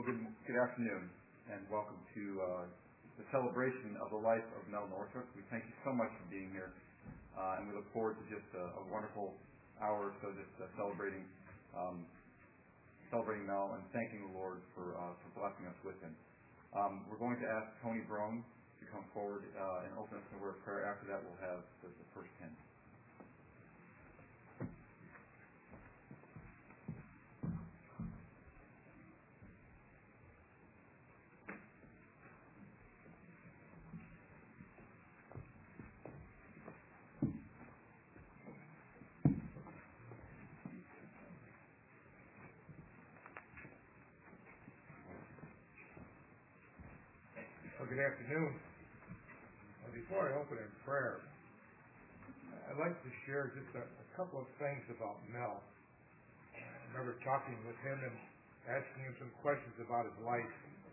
Good afternoon, and welcome to the celebration of the life of Mel Northrup. We thank you so much for being here, and we look forward to just a wonderful hour or so just celebrating Mel and thanking the Lord for blessing us with him. We're going to ask Tony Brone to come forward and open us in a word of prayer. After that, we'll have the first hymn. Good afternoon. Before I open in prayer, I'd like to share just a couple of things about Mel. I remember talking with him and asking him some questions about his life.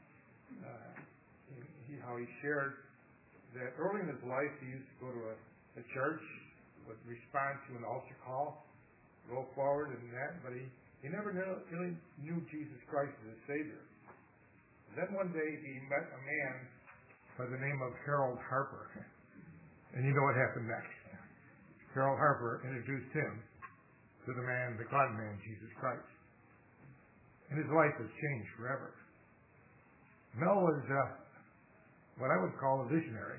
How he shared that early in his life he used to go to a church, would respond to an altar call, go forward and that, but he never really knew Jesus Christ as his Savior. And then one day he met a man by the name of Harold Harper. And you know what happened next. Harold Harper introduced him to the God-man, Jesus Christ. And his life has changed forever. Mel was what I would call a visionary.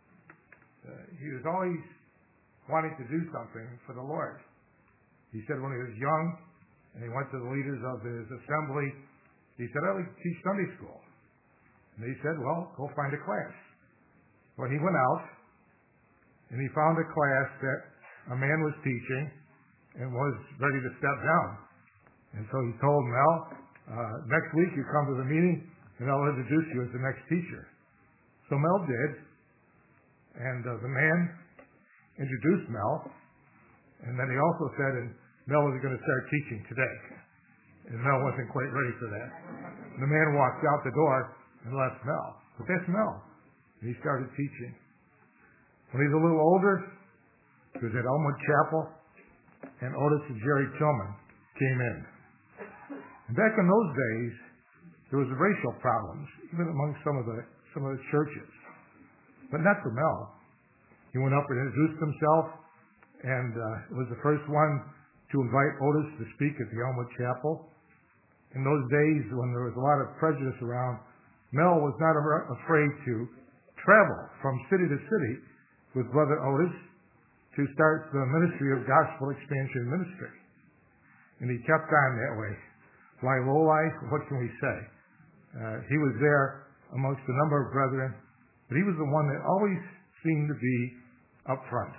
He was always wanting to do something for the Lord. He said when he was young, and he went to the leaders of his assembly, he said, "I like to teach Sunday school." And they said, "Well, go find a class." Well, he went out, and he found a class that a man was teaching and was ready to step down. And so he told Mel, "Next week you come to the meeting, and I'll introduce you as the next teacher." So Mel did, and the man introduced Mel, and then he also said, and Mel was going to start teaching today. And Mel wasn't quite ready for that. And the man walked out the door and left Mel. But that's Mel. And he started teaching. When he was a little older, he was at Elmwood Chapel, and Otis and Jerry Tillman came in. And back in those days, there was racial problems, even among some of the churches. But not for Mel. He went up and introduced himself, and was the first one to invite Otis to speak at the Elmwood Chapel. In those days, when there was a lot of prejudice around, Mel was not afraid to travel from city to city with Brother Otis to start the ministry of Gospel Expansion Ministry. And he kept on that way. Fly low life, what can we say? He was there amongst a number of brethren, but he was the one that always seemed to be up front.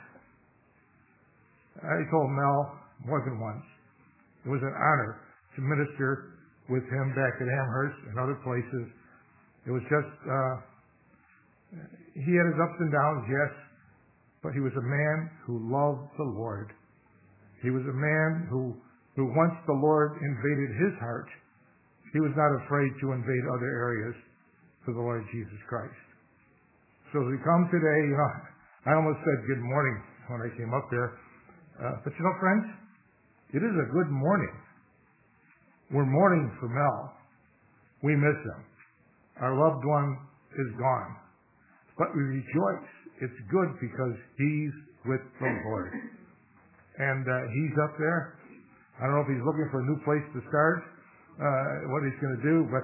I told Mel more than once, it was an honor to minister with him back at Amherst and other places. It was just, he had his ups and downs, yes, but he was a man who loved the Lord. He was a man who once the Lord invaded his heart, he was not afraid to invade other areas for the Lord Jesus Christ. So as we come today, I almost said good morning when I came up there. But friends, it is a good morning. We're mourning for Mel. We miss him. Our loved one is gone. But we rejoice. It's good because he's with the Lord. And he's up there. I don't know if he's looking for a new place to start, what he's going to do, but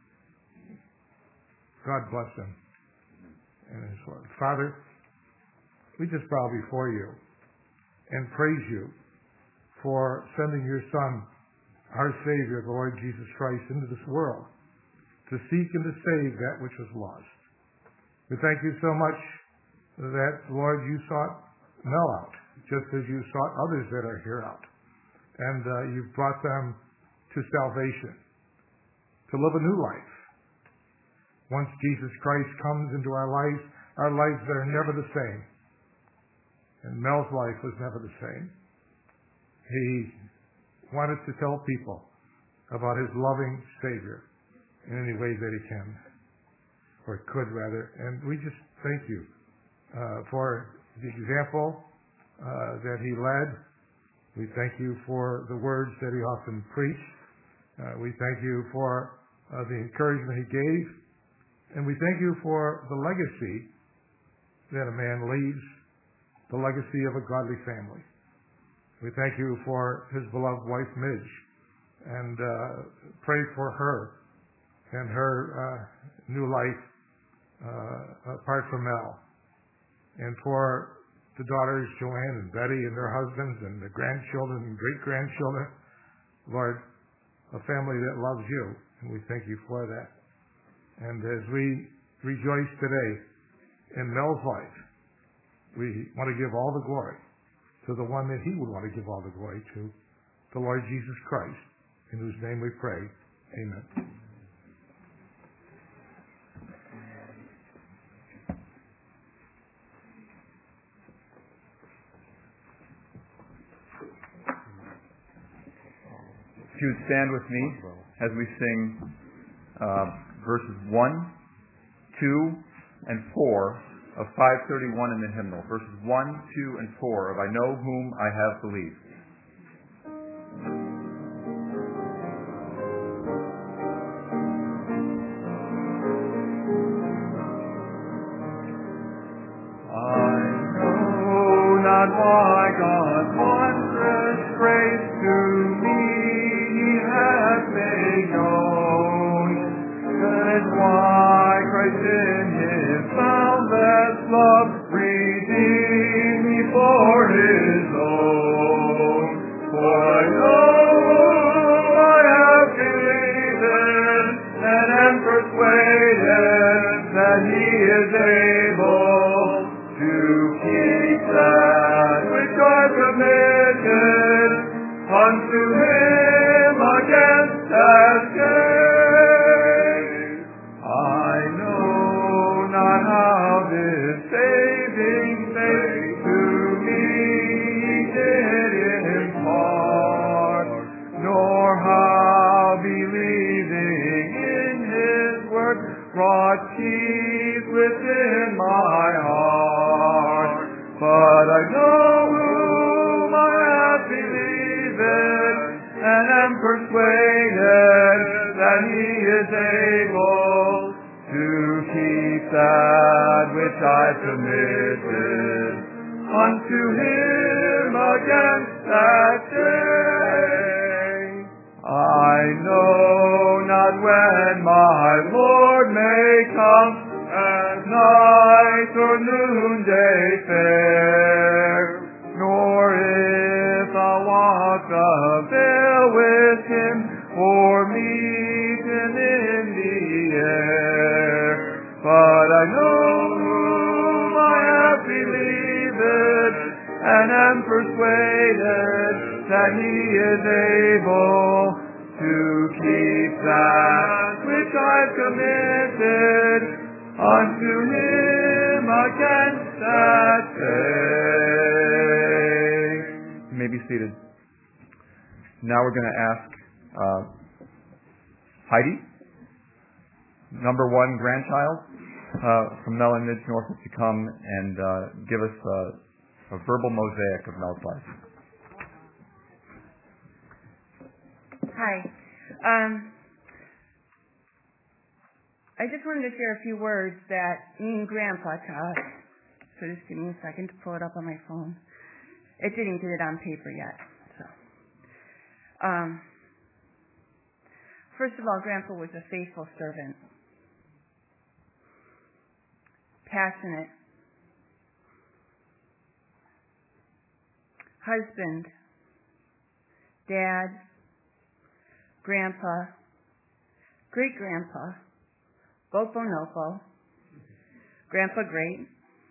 God bless him and his Lord. Father, we just bow before you and praise you for sending your Son, our Savior, the Lord Jesus Christ, into this world to seek and to save that which was lost. We thank you so much that, Lord, you sought Mel out, just as you sought others that are here out. And you've brought them to salvation, to live a new life. Once Jesus Christ comes into our lives are never the same. And Mel's life was never the same. He wanted to tell people about his loving Savior in any way that he can, or could rather. And we just thank you for the example that he led. We thank you for the words that he often preached. We thank you for the encouragement he gave. And we thank you for the legacy that a man leaves, the legacy of a godly family. We thank you for his beloved wife, Midge, and pray for her and her new life apart from Mel, and for the daughters, Joanne and Betty, and their husbands, and the grandchildren and great-grandchildren. Lord, a family that loves you, and we thank you for that. And as we rejoice today in Mel's life, we want to give all the glory to the one that he would want to give all the glory to, the Lord Jesus Christ, in whose name we pray. Amen. If you would stand with me as we sing verses 1, 2, and 4 of 531 in the hymnal. Verses 1, 2, and 4 of I Know Whom I Have Believed. I know not why God's wondrous grace to me He has made known. That is why Christ in His boundless love redeemed me for His own. For I know whom I have believed in, and am persuaded that He is able to keep that which I committed unto Him against that day. I know not how this saving faith to me did impart, nor how believing in His word brought peace within my heart. But I know whom I have believed in, and am persuaded that He is able to keep that which I committed unto Him against that day. I know not when my Lord may come, as night or noonday fair, nor if I'll walk the veil with Him, or meet Him in the air. But I know whom I have believed, and am persuaded that He is able to keep that which I've committed unto Him against that day. You may be seated. Now we're going to ask Heidi, number 1 grandchild from Mel and Midge Norfolk, to come and give us a verbal mosaic of Mel's life. Hi. I just wanted to share a few words that me and Grandpa taught. So just give me a second to pull it up on my phone. It didn't get it on paper yet. So, first of all, Grandpa was a faithful servant, passionate husband, dad, grandpa, great-grandpa, both Bonofo, Grandpa Great,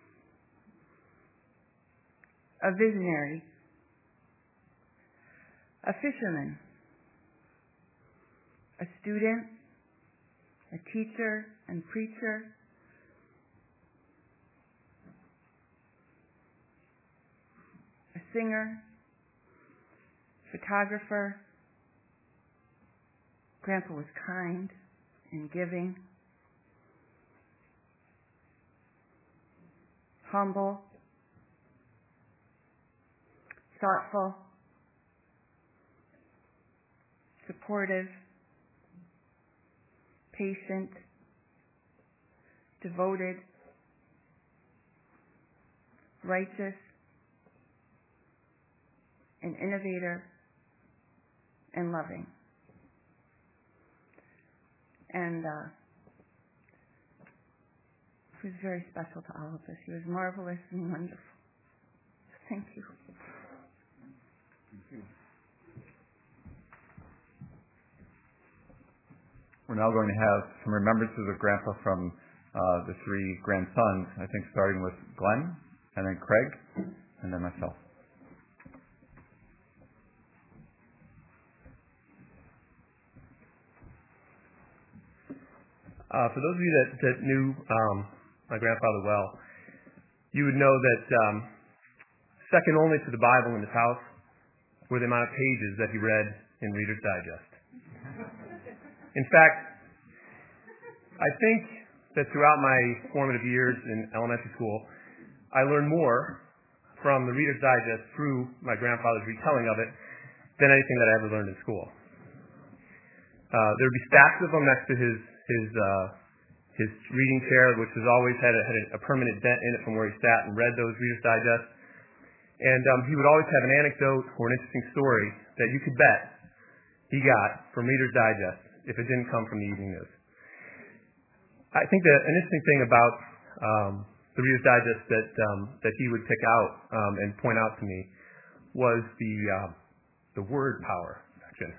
a visionary, a fisherman, a student, a teacher and preacher, a singer, photographer. Grandpa was kind and giving, humble, thoughtful, supportive, patient, devoted, righteous, an innovator, and loving. And he was very special to all of us. He was marvelous and wonderful. Thank you. Thank you. We're now going to have some remembrances of Grandpa from the three grandsons, I think starting with Glenn, and then Craig, and then myself. For those of you that knew my grandfather well, you would know that second only to the Bible in his house were the amount of pages that he read in Reader's Digest. In fact, I think that throughout my formative years in elementary school, I learned more from the Reader's Digest through my grandfather's retelling of it than anything that I ever learned in school. There would be stacks of them next to his reading chair, which has always had a permanent dent in it from where he sat and read those Reader's Digest. And he would always have an anecdote or an interesting story that you could bet he got from Reader's Digest if it didn't come from the evening news. I think that an interesting thing about the Reader's Digest that he would pick out and point out to me was the word power section.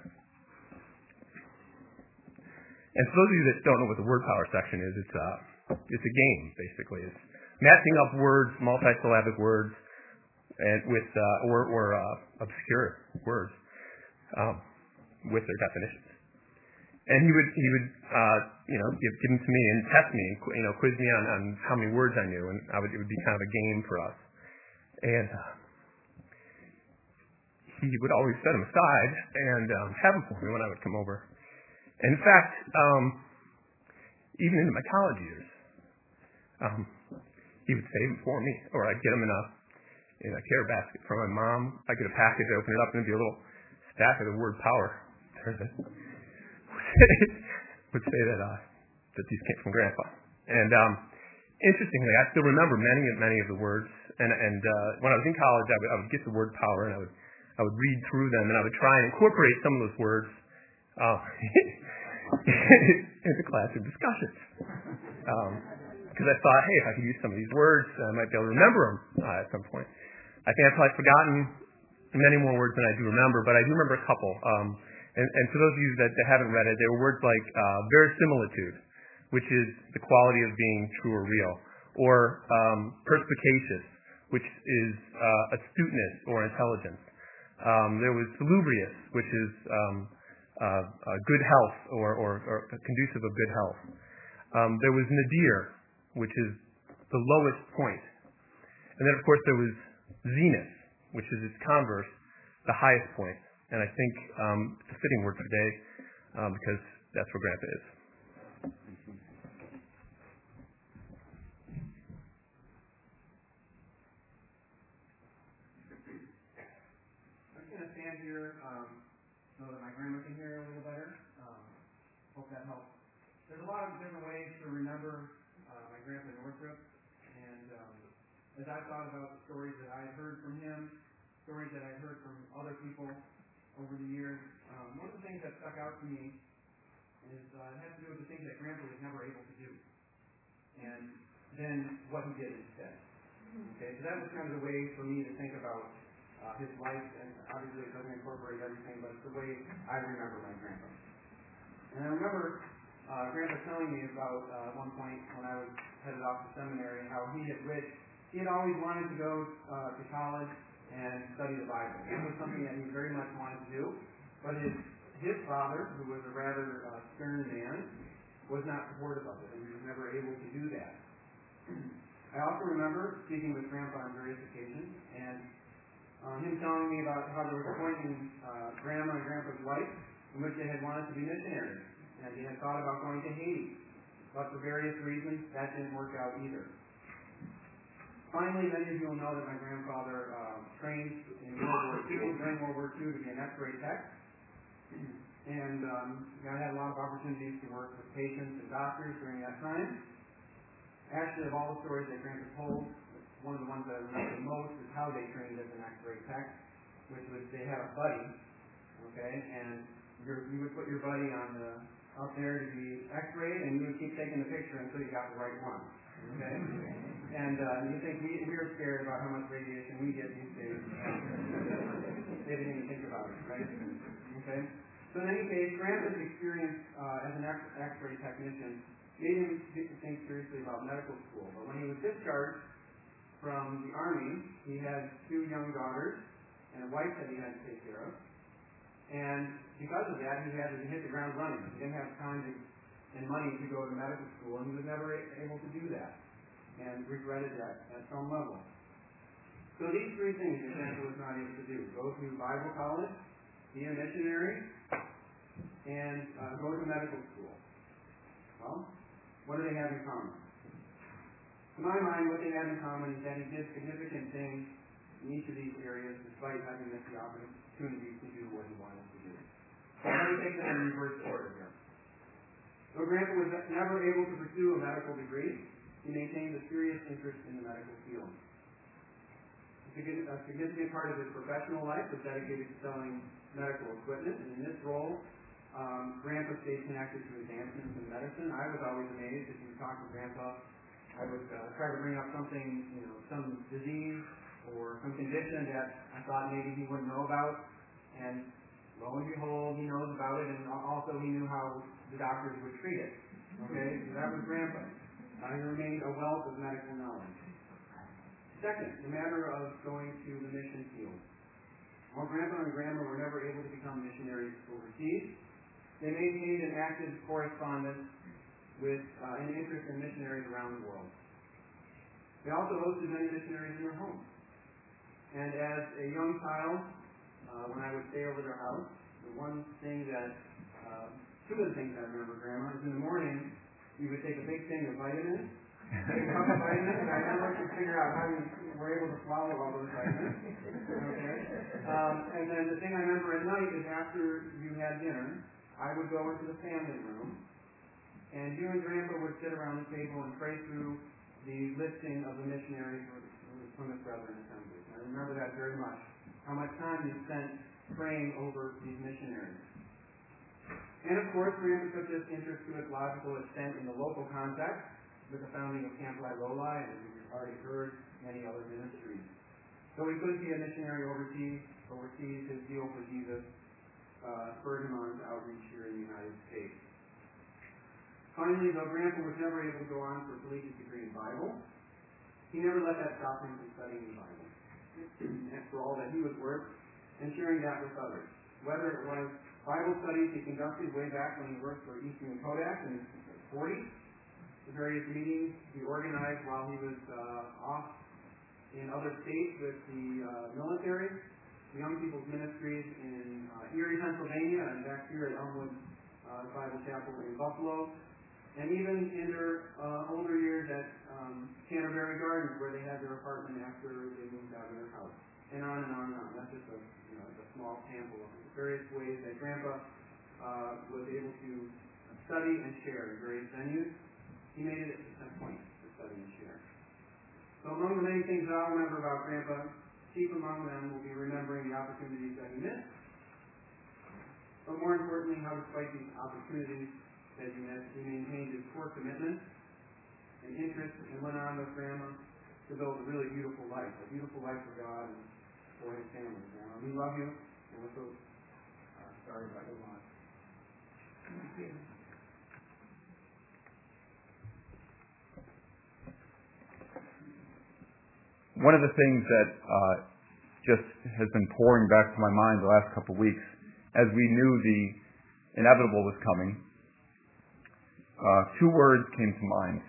And for those of you that don't know what the word power section is, it's a game basically. It's matching up words, multisyllabic words, and with or obscure words with their definitions. And he would give them to me and test me, and quiz me on how many words I knew, and it would be kind of a game for us. And he would always set them aside and have them for me when I would come over. And in fact, even into my college years, he would save them for me, or I'd get them in a care basket from my mom. I'd get a package, I'd open it up, and there'd be a little stack of the word power. Would say that these came from Grandpa. And interestingly, I still remember many of the words. And when I was in college, I would get the word power, and I would read through them, and I would try and incorporate some of those words into classroom discussions. Because I thought, hey, if I could use some of these words, I might be able to remember them at some point. I think I've probably forgotten many more words than I do remember, but I do remember a couple. And for those of you that haven't read it, there were words like verisimilitude, which is the quality of being true or real, or perspicacious, which is astuteness or intelligence. There was salubrious, which is good health or conducive of good health. There was nadir, which is the lowest point. And then, of course, there was zenith, which is its converse, the highest point. And I think it's a fitting word for today because that's where Grandpa is. I'm just going to stand here so that my grandma can hear a little better. Hope that helps. There's a lot of different ways to remember my Grandpa Northrup. And as I thought about the stories that I had heard from him, stories that I heard from other people over the years, one of the things that stuck out to me is it has to do with the things that Grandpa was never able to do, and then what he did instead. Okay, so that was kind of the way for me to think about his life, and obviously it doesn't incorporate everything, but it's the way I remember my Grandpa. And I remember Grandpa telling me about one point when I was headed off to seminary, how he had always wanted to go to college and study the Bible. It was something that he very much wanted to do, but his father, who was a rather stern man, was not supportive of it, and he was never able to do that. I also remember speaking with Grandpa on various occasions, and him telling me about how there was a point in Grandma and Grandpa's life in which they had wanted to be missionaries, and they had thought about going to Haiti, but for various reasons, that didn't work out either. Finally, many of you will know that my grandfather trained in World War II, during World War II, to be an X-ray tech. And I had a lot of opportunities to work with patients and doctors during that time. Actually, of all the stories that Grandpa told, one of the ones that I remember the most is how they trained as an X-ray tech, which was they had a buddy, okay, and you would put your buddy up there to be X-rayed, and you would keep taking the picture until you got the right one, okay? And you think we are scared about how much radiation we get these days. They didn't even think about it, right? Okay? So in any case, Grandpa's experience as an X-ray technician made him think seriously about medical school. But when he was discharged from the Army, he had 2 young daughters and a wife that he had to take care of. And because of that, he had to hit the ground running. He didn't have time and money to go to medical school, and he was never able to do that, and regretted that at some level. So these 3 things that Grandpa was not able to do: go to Bible college, be a missionary, and go to medical school. Well, what do they have in common? To my mind, what they have in common is that he did significant things in each of these areas despite having missed the opportunity to do what he wanted to do. So let me take that in reverse order here. Though Grandpa was never able to pursue a medical degree, he maintained a serious interest in the medical field. A significant part of his professional life was dedicated to selling medical equipment, and in this role, Grandpa stayed connected to advancements in medicine. I was always amazed if you talk to Grandpa. I would try to bring up something, some disease or some condition that I thought maybe he wouldn't know about, and lo and behold, he knows about it, and also he knew how the doctors would treat it. Okay, so that was Grandpa. He remained a wealth of medical knowledge. Second, the matter of going to the mission field. While Grandpa and Grandma were never able to become missionaries overseas, they maintained an active correspondence with an interest in missionaries around the world. They also hosted many missionaries in their homes. And as a young child, when I would stay over their house, the one thing that, 2 of the things I remember Grandma is in the morning, you would take a big thing of vitamins, take a couple of vitamins, and I never could figure out how you were able to swallow all those vitamins. Okay? And then the thing I remember at night is after you had dinner, I would go into the family room, and you and Grandpa would sit around the table and pray through the listing of the missionaries from the Brethren Assemblies. I remember that very much, how much time you spent praying over these missionaries. And of course, Grandpa took this interest to its logical extent in the local context with the founding of Camp Lola, and we've already heard many other ministries. So he could be a missionary overseas, his zeal for Jesus spurred him on to outreach here in the United States. Finally, though Grandpa was never able to go on for a collegiate degree in Bible, he never let that stop him from studying the Bible, and for all that he was worth, and sharing that with others. Whether it was Bible studies he conducted way back when he worked for Eastman Kodak in the 40s, the various meetings he organized while he was off in other states with the military, the Young People's Ministries in Erie, Pennsylvania, and back here at Elmwood Bible Chapel in Buffalo, and even in their older years at Canterbury Gardens, where they had their apartment after they moved out of their house, and on and on and on. That's just a small sample of the various ways that Grandpa was able to study and share in various venues. He made it a point to study and share. So among the many things I'll remember about Grandpa, chief among them will be remembering the opportunities that he missed, but more importantly, how despite these opportunities that he missed, he maintained his core commitment and interest and went on with Grandma to build a really beautiful life for God and for his family. Grandma, we love you, and we're so sorry about your loss. Thank you. One of the things that just has been pouring back to my mind the last couple of weeks, as we knew the inevitable was coming, 2 words came to mind.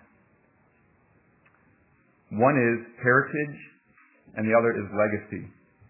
One is heritage, and the other is legacy.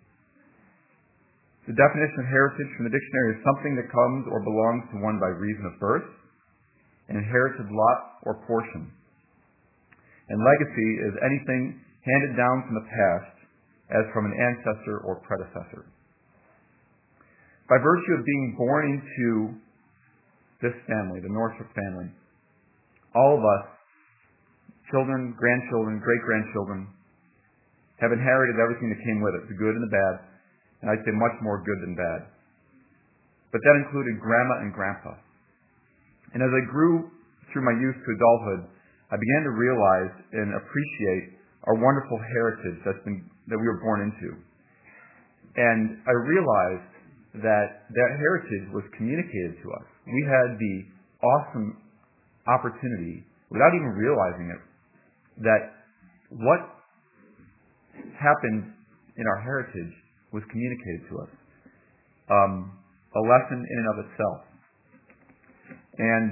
The definition of heritage from the dictionary is something that comes or belongs to one by reason of birth, an inherited lot or portion. And legacy is anything handed down from the past as from an ancestor or predecessor. by virtue of being born into this family, the Northrop family, all of us, children, grandchildren, great-grandchildren, have inherited everything that came with it, the good and the bad, and I'd say much more good than bad. But that included Grandma and Grandpa. And as I grew through my youth to adulthood, I began to realize and appreciate our wonderful heritage that we were born into. And I realized that heritage was communicated to us. We had the awesome opportunity, without even realizing it, that what happened in our heritage was communicated to us. A lesson in and of itself. And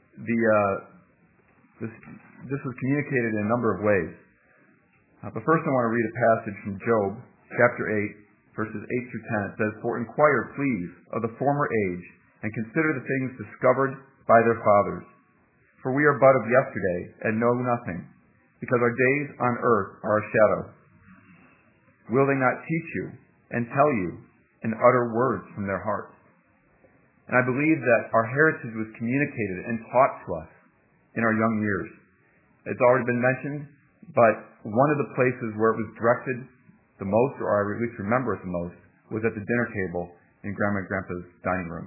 this was communicated in a number of ways. But first I want to read a passage from Job, chapter 8, verses 8 through 10. It says, "For inquire, please, of the former age, and consider the things discovered by their fathers. For we are but of yesterday, and know nothing, because our days on earth are a shadow. Will they not teach you, and tell you, and utter words from their hearts?" And I believe that our heritage was communicated and taught to us in our young years. It's already been mentioned, but one of the places where it was directed the most, or I at least remember it the most, was at the dinner table in Grandma and Grandpa's dining room.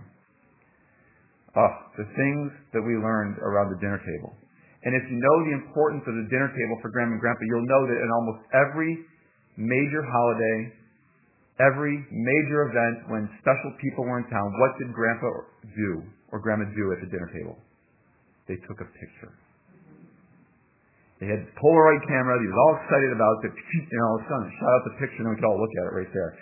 The things that we learned around the dinner table. And if you know the importance of the dinner table for Grandma and Grandpa, you'll know that in almost every major holiday, every major event, when special people were in town, what did Grandpa do or Grandma do at the dinner table? They took a picture. They had this Polaroid camera that he was all excited about, that, all of a sudden, shot out the picture, and we could all look at it right there.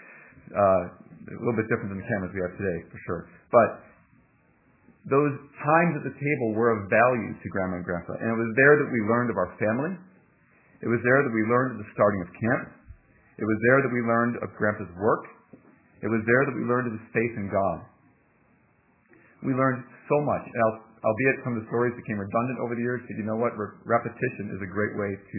A little bit different than the cameras we have today, for sure. But those times at the table were of value to Grandma and Grandpa, and it was there that we learned of our family. It was there that we learned of the starting of camp. It was there that we learned of Grandpa's work. It was there that we learned of his faith in God. We learned so much. And albeit some of the stories became redundant over the years, but you know what? Repetition is a great way to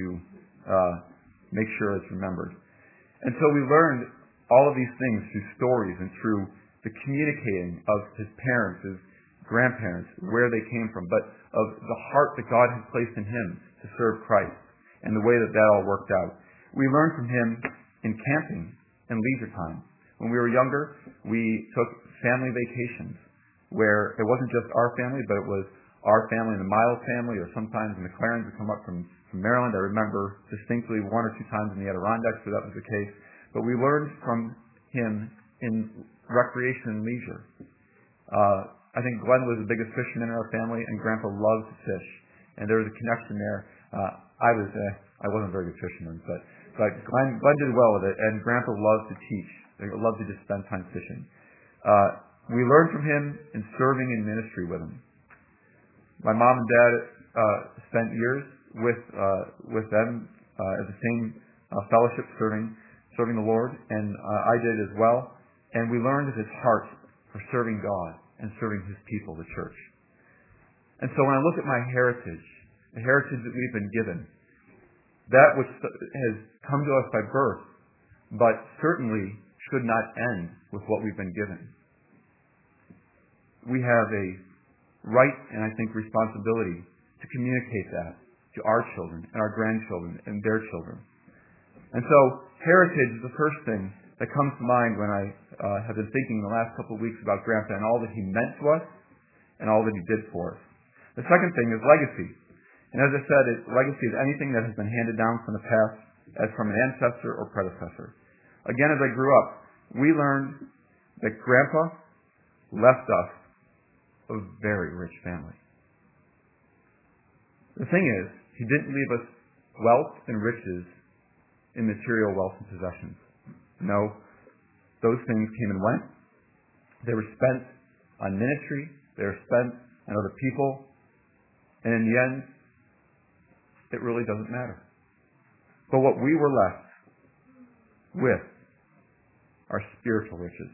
make sure it's remembered. And so we learned all of these things through stories and through the communicating of his parents, his grandparents, where they came from, but of the heart that God had placed in him to serve Christ and the way that all worked out. We learned from him in camping and leisure time. When we were younger, we took family vacations where it wasn't just our family, but it was our family and the Miles family, or sometimes the McLarens would come up from Maryland. I remember distinctly one or two times in the Adirondacks where that was the case. But we learned from him in recreation and leisure. I think Glenn was the biggest fisherman in our family, and Grandpa loved to fish. And there was a connection there. I wasn't a very good fisherman, but Glenn did well with it, and Grandpa loved to teach. He loved to just spend time fishing. We learned from him in serving in ministry with him. My mom and dad spent years with them at the same fellowship, serving the Lord, and I did as well. And we learned of his heart for serving God and serving his people, the church. And so when I look at my heritage, the heritage that we've been given, that which has come to us by birth, but certainly should not end with what we've been given. We have a right and I think responsibility to communicate that to our children and our grandchildren and their children. And so heritage is the first thing that comes to mind when I have been thinking the last couple of weeks about Grandpa and all that he meant to us and all that he did for us. The second thing is legacy. And as I said, legacy is anything that has been handed down from the past as from an ancestor or predecessor. Again, as I grew up, we learned that Grandpa left us a very rich family. The thing is, he didn't leave us wealth and riches in material wealth and possessions. No, those things came and went. They were spent on ministry. They were spent on other people. And in the end, it really doesn't matter. But what we were left with are spiritual riches.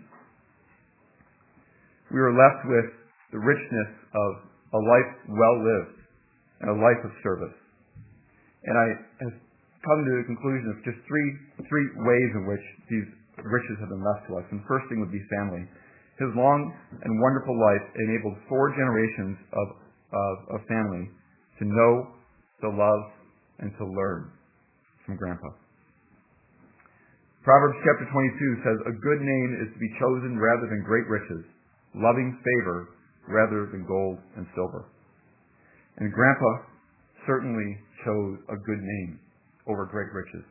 We were left with the richness of a life well lived and a life of service. And I have come to the conclusion of just three ways in which these riches have been left to us. And the first thing would be family. His long and wonderful life enabled 4 generations of family to know, to love, and to learn from Grandpa. Proverbs chapter 22 says, "A good name is to be chosen rather than great riches, loving favor rather than gold and silver." And Grandpa certainly chose a good name over great riches.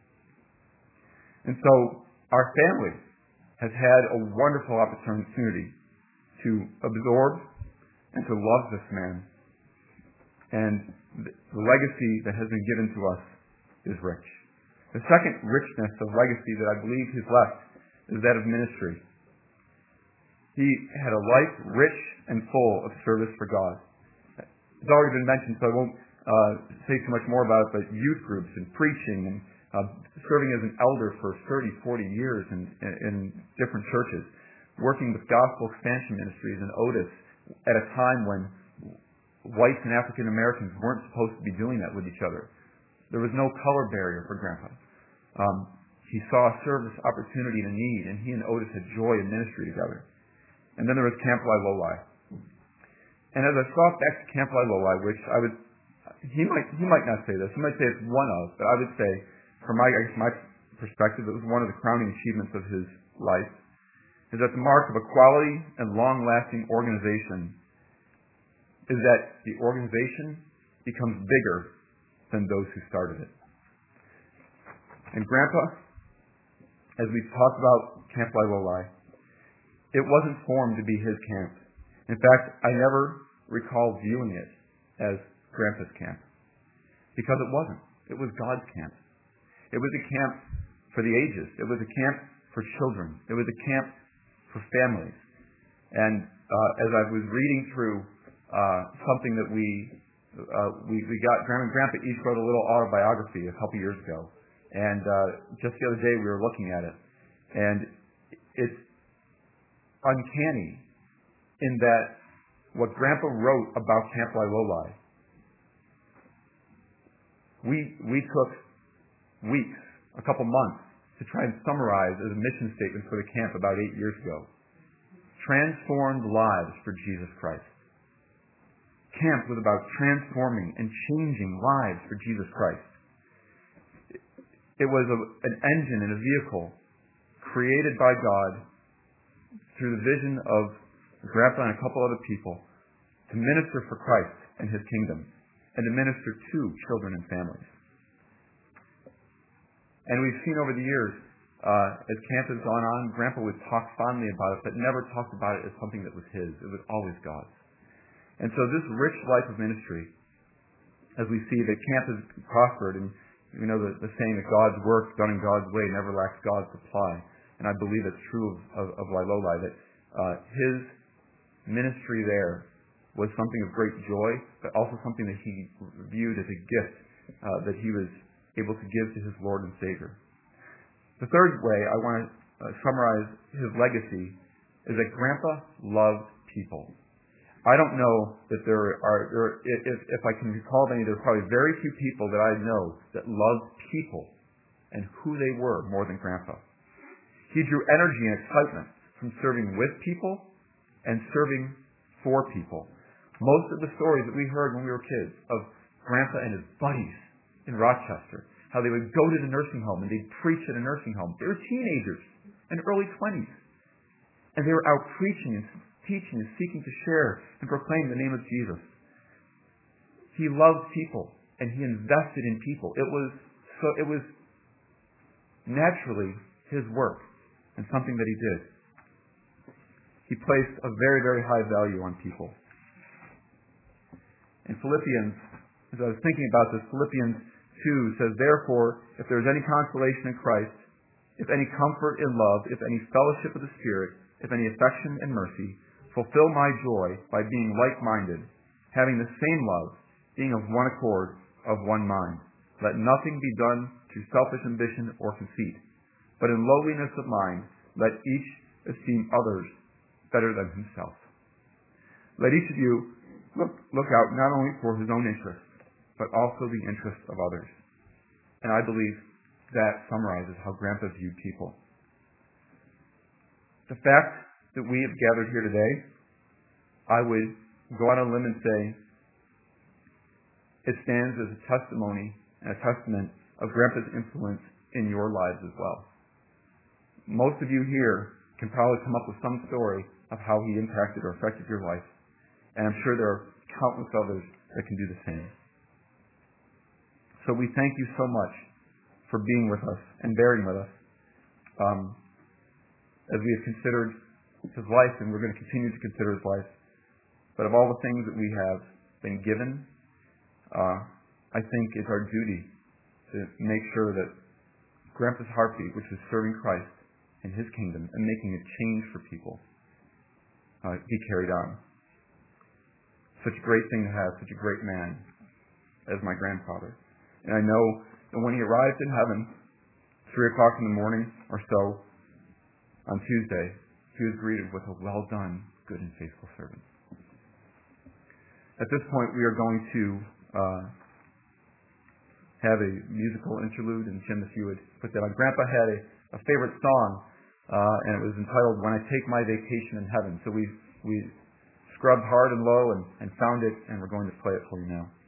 And so our family has had a wonderful opportunity to absorb and to love this man. And the legacy that has been given to us is rich. The second richness of legacy that I believe he's left is that of ministry. He had a life rich and full of service for God. It's already been mentioned, so I won't say too much more about it, but youth groups and preaching and serving as an elder for 30, 40 years in different churches, working with gospel expansion ministries in Otis at a time when whites and African Americans weren't supposed to be doing that with each other. There was no color barrier for Grandpa. He saw a service opportunity and a need, and he and Otis had joy in ministry together. And then there was Camp Wailoli. And as I thought back to Camp Wailoli, which he might not say this, he might say it's one of, but I would say, from my perspective, it was one of the crowning achievements of his life, is that the mark of a quality and long-lasting organization is that the organization becomes bigger than those who started it. And Grandpa, as we talked about Camp Wailoli, it wasn't formed to be his camp. In fact, I never recall viewing it as Grandpa's camp, because it wasn't. It was God's camp. It was a camp for the ages. It was a camp for children. It was a camp for families. And as I was reading through something that we got, Grandma and Grandpa each wrote a little autobiography a couple years ago. And just the other day we were looking at it. And it's uncanny in that what Grandpa wrote about Camp Wailoli, we took weeks, a couple months, to try and summarize as a mission statement for the camp about 8 years ago. Transformed lives for Jesus Christ. Camp was about transforming and changing lives for Jesus Christ. It was an engine and a vehicle created by God through the vision of Grandpa and a couple other people to minister for Christ and His kingdom and to minister to children and families. And we've seen over the years, as camp has gone on, Grandpa would talk fondly about it, but never talked about it as something that was his. It was always God's. And so this rich life of ministry, as we see that camp has prospered, and we know the saying that God's work done in God's way never lacks God's supply. And I believe that's true of Wailoli, that his ministry there was something of great joy, but also something that he viewed as a gift that he was able to give to his Lord and Savior. The third way I want to summarize his legacy is that Grandpa loved people. I don't know that if I can recall any, there are probably very few people that I know that loved people and who they were more than Grandpa. He drew energy and excitement from serving with people and serving for people. Most of the stories that we heard when we were kids of Grandpa and his buddies in Rochester, how they would go to the nursing home and they'd preach at a nursing home. They were teenagers in early 20s. And they were out preaching and teaching and seeking to share and proclaim the name of Jesus. He loved people and he invested in people. It was naturally his work and something that he did. He placed a very, very high value on people. In Philippians, as I was thinking about this, Philippians 2 says, "Therefore, if there is any consolation in Christ, if any comfort in love, if any fellowship of the Spirit, if any affection and mercy, fulfill my joy by being like-minded, having the same love, being of one accord, of one mind. Let nothing be done through selfish ambition or conceit, but in lowliness of mind, let each esteem others better than himself." Let each of you look out not only for his own interests, but also the interests of others. And I believe that summarizes how Grandpa viewed people. The fact that we have gathered here today, I would go out on a limb and say it stands as a testimony and a testament of Grandpa's influence in your lives as well. Most of you here can probably come up with some story of how he impacted or affected your life, and I'm sure there are countless others that can do the same. So we thank you so much for being with us and bearing with us as we have considered his life, and we're going to continue to consider his life. But of all the things that we have been given, I think it's our duty to make sure that Grandpa's heartbeat, which is serving Christ in his kingdom and making a change for people, be carried on. Such a great thing to have, such a great man as my grandfather. And I know that when he arrived in heaven, 3 o'clock in the morning or so on Tuesday, he was greeted with a well done, good and faithful servant. At this point, we are going to have a musical interlude, and Jim, if you would put that on. Grandpa had a favorite song, and it was entitled "When I Take My Vacation in Heaven." So we scrubbed hard and low and found it, and we're going to play it for you now.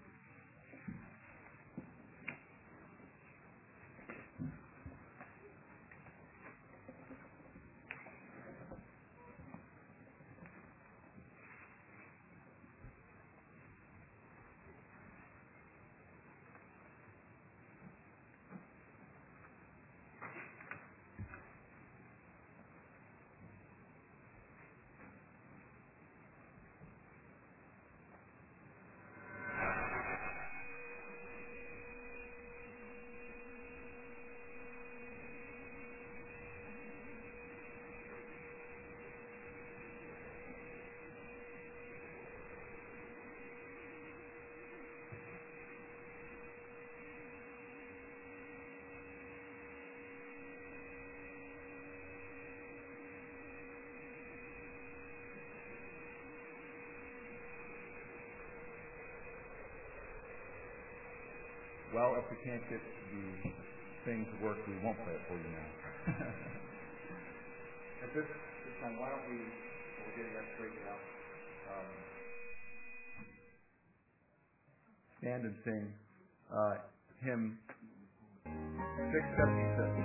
Well, if we can't get the thing to work, we won't play it for you now. At this time, why don't we, while we're getting that straightened out, stand and sing hymn 676.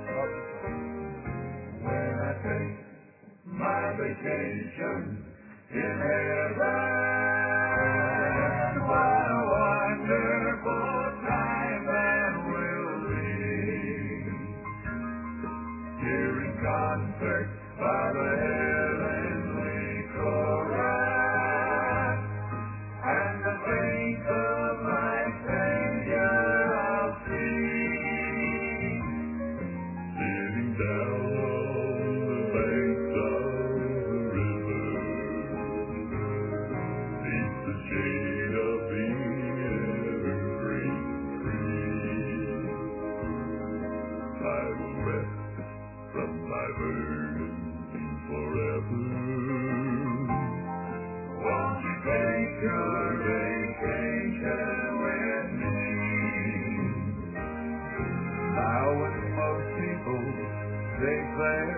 When I take my vacation in heaven, what a wonderful time that will be. Hearing concerts by the heavenly chorus, and the face of my Savior I'll see, sitting down on the banks of the river, beneath the shade of the evergreen tree. I will rest from my burden forever. Won't you take your vacation with me? Now when most people take their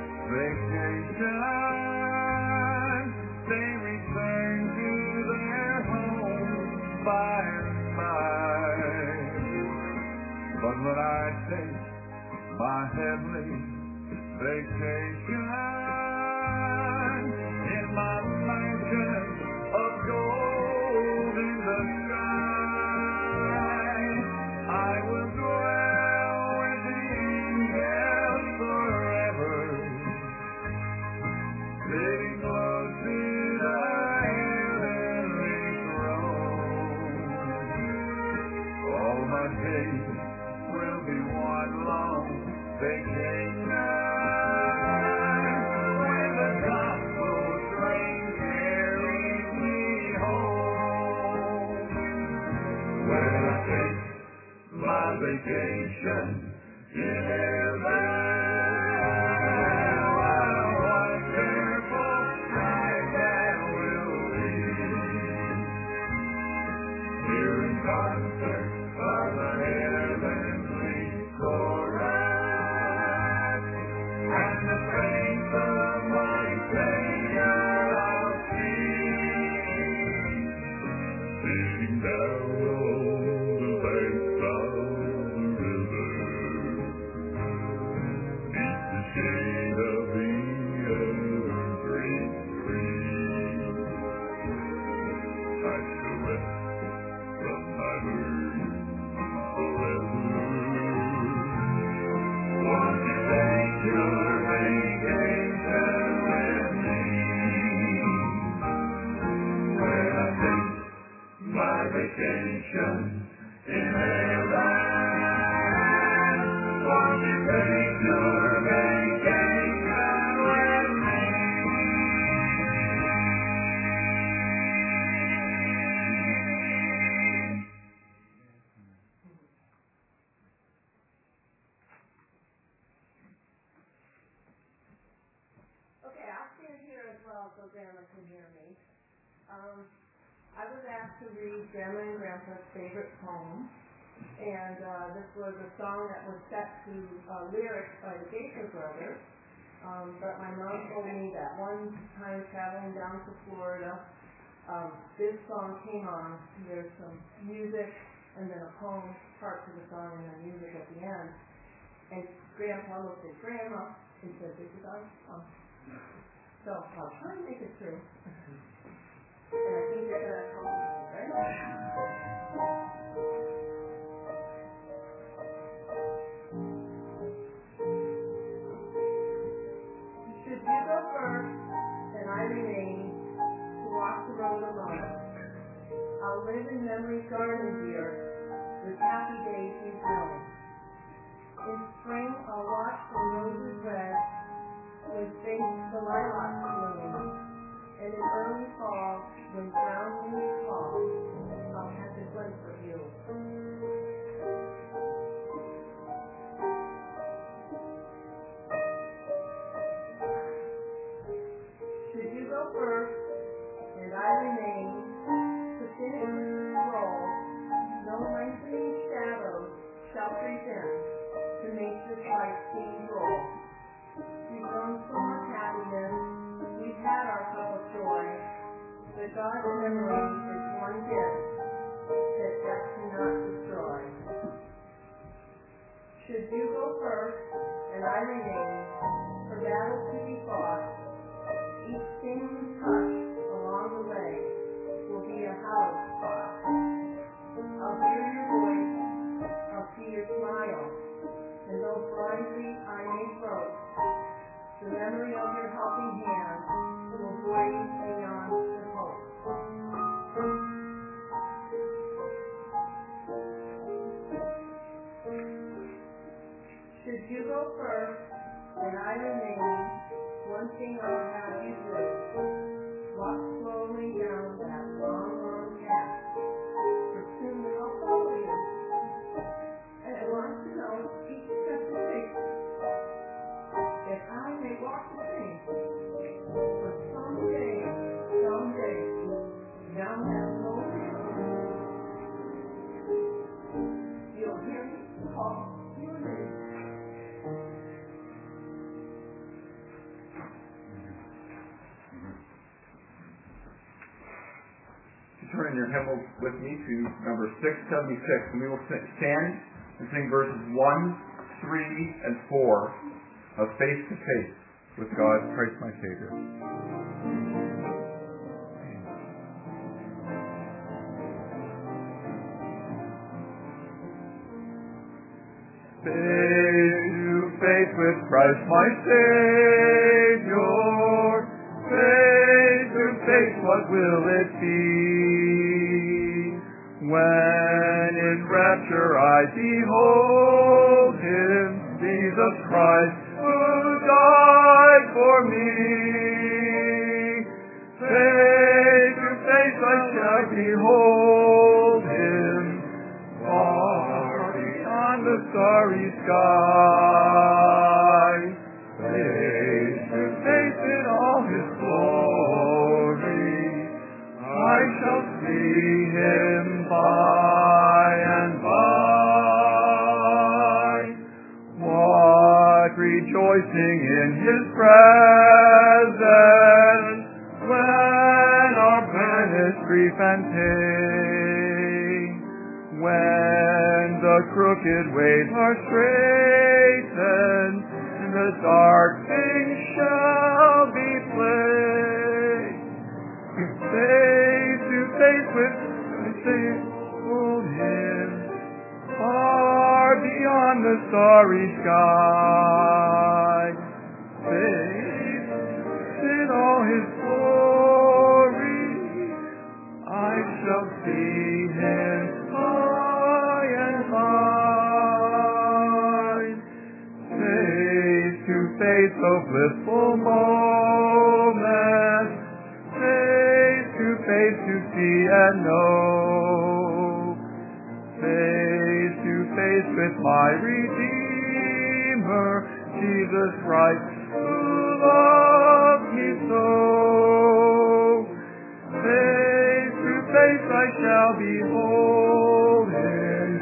vacation, they return to their homes by and by. But when I take my heavenly vacation in my mansion of gold in the sky, I will dwell with the angels forever, sitting close to the heavenly throne. All my days will be one long vacation, when the gospel train carries me home. When I take my vacation in heaven, what a wonderful night that will be. Hearing concerts by the heavenly chorus, and the face of my I was asked to read Grandma and Grandpa's favorite poem, and this was a song that was set to lyrics by the Gaither Brothers, but my mom told me that one time traveling down to Florida, this song came on. There's some music and then a poem part to the song and then music at the end, and Grandpa looked at Grandma and said, "This is our song." So I'll try to make it through. And I think you're going to help me, right? Should you go first, and I remain to walk the road alone, I'll live in memory's garden, dear, with happy days you've known. In spring, I'll watch the roses red, when faint the lilacs bloom, and in early fall, when brown leaves fall, I'll catch a glimpse of you. Should you go first, and I remain, to finish this scroll, no lengthening shadows shall creep in, to make this life seem droll. We've known so much happiness, we've had our cup of joy, but God's memory is one gift that death cannot destroy. Should you go first, and I remain, for battles to be fought, each stinging touch along the way will be a hallowed spot. I'll hear your voice, I'll see your smile, and though blindly I may float, the memory of your helping hand will buoy beyond the hope. Should you go first, and I remain, one thing I'll have you do, walk slowly down that long, long path, for soon I'll follow you, and I want to know each step you take, that I may walk the same, for someday, down that lonely road, you'll hear me call your name. Turn in your hymnals with me to number 676, and we will stand and sing verses 1, 3, and 4 of Face to Face with God, Christ my Savior. Face to face with Christ my Savior, face to face, what will it be? When in rapture I behold Him, Jesus Christ, who died for me. Face to face I shall behold Him, far beyond the starry sky. Face to face in all His glory, I shall see Him by and by. What rejoicing in His presence, when our banished grief and pain when the crooked ways are straightened, and the dark things shall be placed. Face to face with the faithful Him, far beyond the starry sky. Face in all His glory, I shall see Him high and high. Face to face, oh blissful moment, face to see and know. Face to face with my Redeemer, Jesus Christ, who loved me so. Face to face I shall behold Him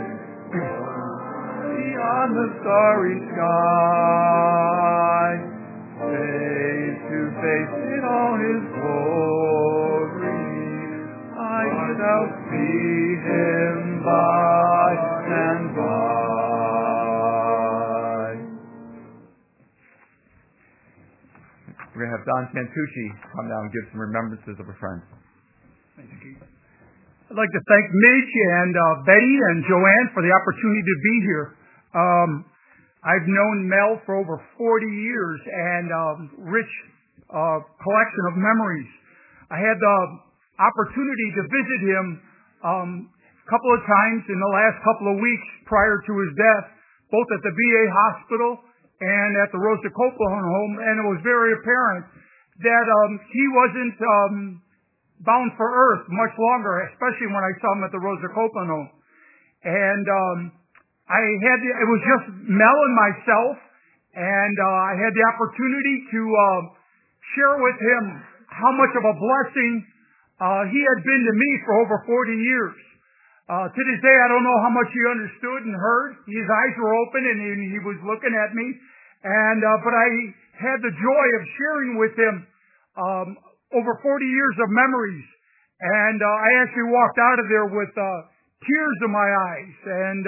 beyond the starry sky. Face to face in all His glory, I shall see Him by and by. We're going to have Don Santucci come down and give some remembrances of a friend. Thanks, Keith. I'd like to thank Midge and Betty and Joanne for the opportunity to be here. I've known Mel for over 40 years and rich collection of memories. I had the opportunity to visit him a couple of times in the last couple of weeks prior to his death, both at the VA hospital and at the Rosa Copeland home, and it was very apparent that he wasn't bound for earth much longer, especially when I saw him at the Rosa Copeland home. And it was just Mel and myself, and I had the opportunity to share with him how much of a blessing he had been to me for over 40 years. To this day, I don't know how much he understood and heard. His eyes were open, and he was looking at me. But I had the joy of sharing with him over 40 years of memories. And I actually walked out of there with tears in my eyes and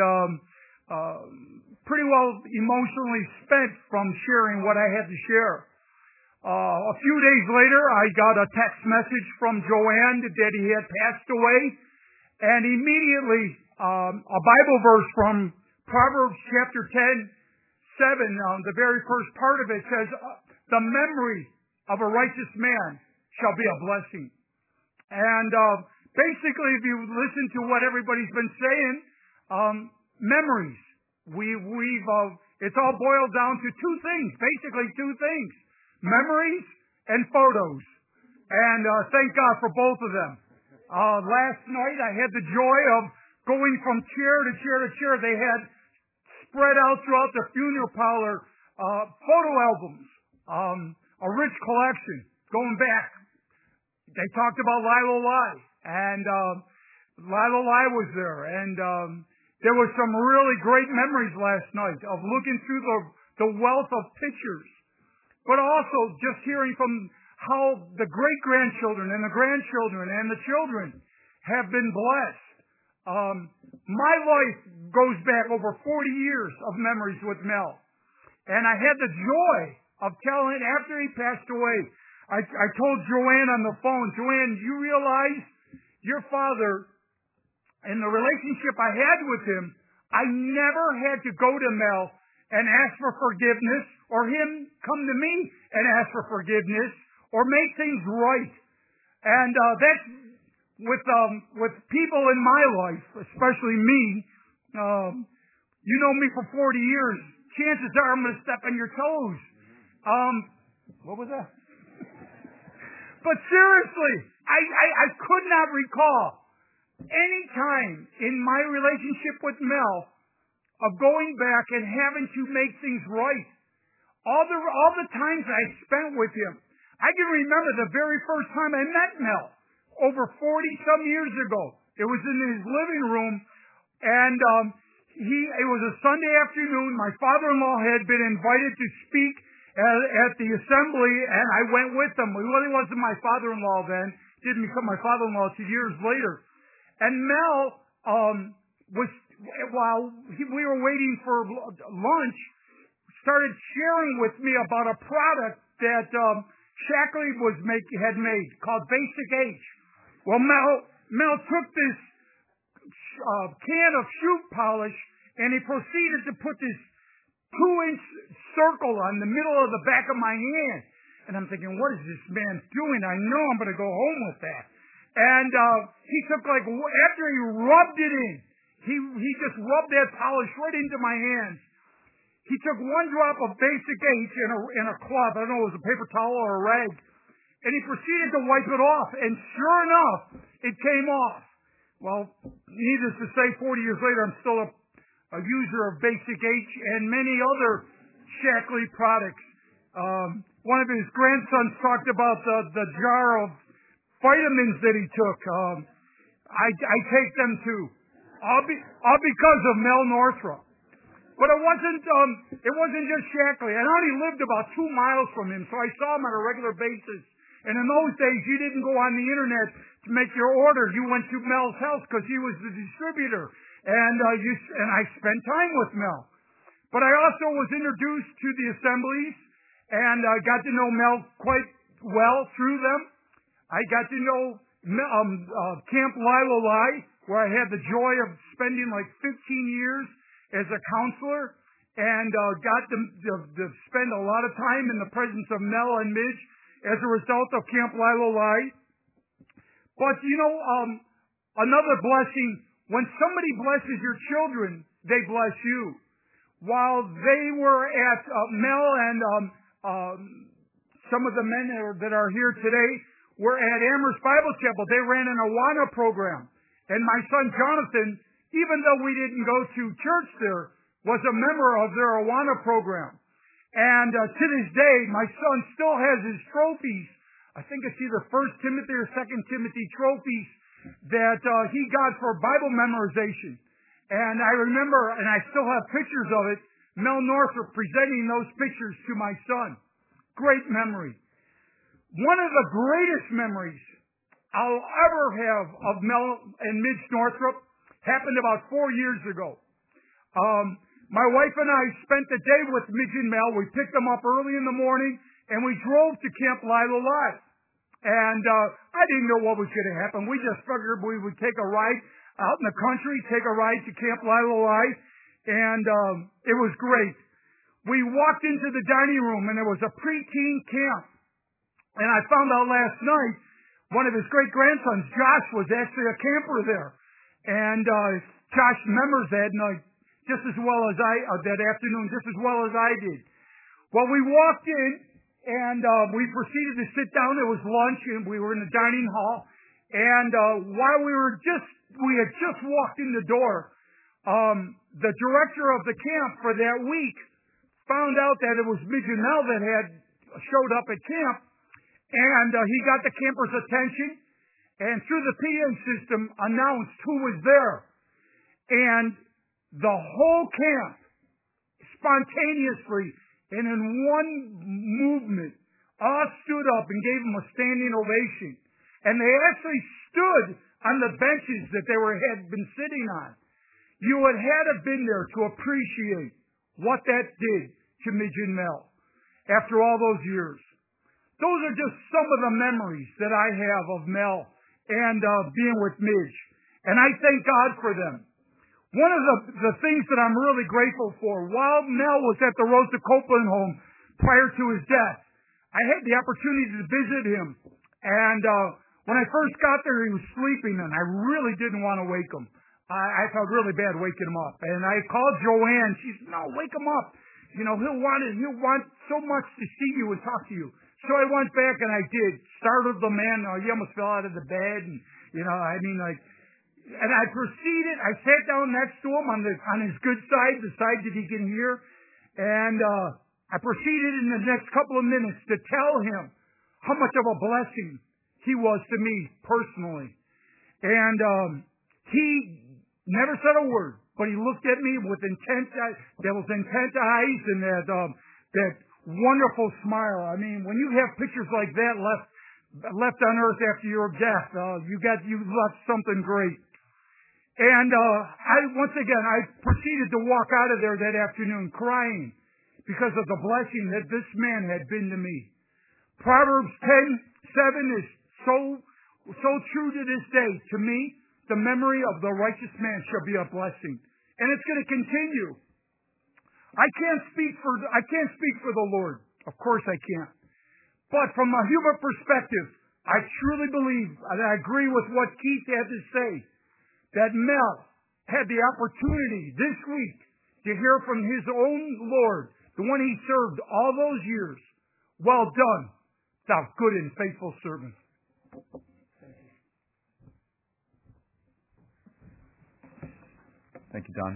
pretty well emotionally spent from sharing what I had to share. A few days later, I got a text message from Joanne that he had passed away, and immediately a Bible verse from Proverbs chapter 10:7, the very first part of it says, "The memory of a righteous man shall be a blessing." And basically, if you listen to what everybody's been saying, memories. It's all boiled down to basically two things. Memories and photos. And thank God for both of them. Last night I had the joy of going from chair to chair to chair. They had spread out throughout the funeral parlor photo albums, a rich collection going back. They talked about Lilo Lai, and Lilo Lai was there, and there was some really great memories last night of looking through the wealth of pictures. But also just hearing from how the great-grandchildren and the grandchildren and the children have been blessed. My life goes back over 40 years of memories with Mel. And I had the joy of telling, after he passed away, I told Joanne on the phone, "Joanne, you realize your father and the relationship I had with him, I never had to go to Mel and ask for forgiveness, or him come to me and ask for forgiveness, or make things right." And that's with people in my life, especially me. You know me for 40 years. Chances are I'm going to step on your toes. What was that? But seriously, I could not recall any time in my relationship with Mel of going back and having to make things right. All the times I spent with him. I can remember the very first time I met Mel over 40-some years ago. It was in his living room, and it was a Sunday afternoon. My father-in-law had been invited to speak at the assembly, and I went with them. He really wasn't my father-in-law then. Didn't become my father-in-law 2 years later. And Mel while we were waiting for lunch, started sharing with me about a product that Shackley had made called Basic H. Well, Mel took this can of shoe polish and he proceeded to put this 2-inch circle on the middle of the back of my hand. And I'm thinking, what is this man doing? I know I'm going to go home with that. And he took after he rubbed it in, he just rubbed that polish right into my hands. He took 1 drop of Basic H in a cloth, I don't know if it was a paper towel or a rag, and he proceeded to wipe it off. And sure enough, it came off. Well, needless to say, 40 years later, I'm still a user of Basic H and many other Shackley products. One of his grandsons talked about the jar of vitamins that he took. I take them too. All because of Mel Northrup. But it wasn't just Shackley. I only lived about 2 miles from him, so I saw him on a regular basis. And in those days, you didn't go on the internet to make your order. You went to Mel's house because he was the distributor. And I spent time with Mel. But I also was introduced to the assemblies, and I got to know Mel quite well through them. I got to know Camp Lilo Lai, where I had the joy of spending 15 years as a counselor, and got to spend a lot of time in the presence of Mel and Midge as a result of Camp Lilo Lai. But another blessing, when somebody blesses your children, they bless you. While they were at Mel and some of the men that are here today were at Amherst Bible Chapel, they ran an Awana program. And my son Jonathan, even though we didn't go to church there, was a member of their Awana program. And to this day, my son still has his trophies. I think it's either 1 Timothy or 2 Timothy trophies that he got for Bible memorization. And I remember, and I still have pictures of it, Mel Northrup presenting those pictures to my son. Great memory. One of the greatest memories I'll ever have of Mel and Midge Northrup happened about 4 years ago. My wife and I spent the day with Midge and Mel. We picked them up early in the morning, and we drove to Camp Lilo Lai. And I didn't know what was going to happen. We just figured we would take a ride out in the country, take a ride to Camp Lilo Lai, and it was great. We walked into the dining room, and there was a preteen camp. And I found out last night one of his great-grandsons, Josh, was actually a camper there. And Josh remembers that night just as well as that afternoon, just as well as I did. Well, we walked in, and we proceeded to sit down. It was lunch, and we were in the dining hall. And while we had just walked in the door, the director of the camp for that week found out that it was Midge and Mel that had showed up at camp, and he got the campers' attention, and through the PA system announced who was there. And the whole camp, spontaneously and in one movement, all stood up and gave him a standing ovation. And they actually stood on the benches that they had been sitting on. You had to have been there to appreciate what that did to Midge and Mel after all those years. Those are just some of the memories that I have of Mel and being with Midge. And I thank God for them. One of the things that I'm really grateful for, while Mel was at the Rosa Copeland home prior to his death, I had the opportunity to visit him. And when I first got there, he was sleeping, and I really didn't want to wake him. I felt really bad waking him up. And I called Joanne. She said, "No, wake him up. He'll want so much to see you and talk to you." So I went back and I did. Startled the man. He almost fell out of the bed. And, and I proceeded. I sat down next to him on his good side, the side that he can hear. And I proceeded in the next couple of minutes to tell him how much of a blessing he was to me personally. And he never said a word, but he looked at me with intent eyes and that wonderful smile. I mean, when you have pictures like that left on earth after your death, you left something great. And I proceeded to walk out of there that afternoon crying because of the blessing that this man had been to me. Proverbs 10:7 is so true to this day. To me, the memory of the righteous man shall be a blessing. And it's going to continue. I can't speak for the Lord. Of course I can't. But from a human perspective, I truly believe, and I agree with what Keith had to say, that Mel had the opportunity this week to hear from his own Lord, the one he served all those years. Well done, thou good and faithful servant. Thank you, Don.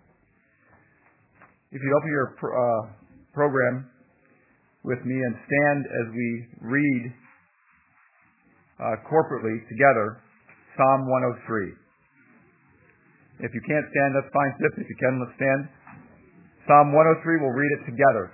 If you open your program with me and stand as we read corporately together Psalm 103. If you can't stand, that's fine. If you can, let's stand. Psalm 103, we'll read it together.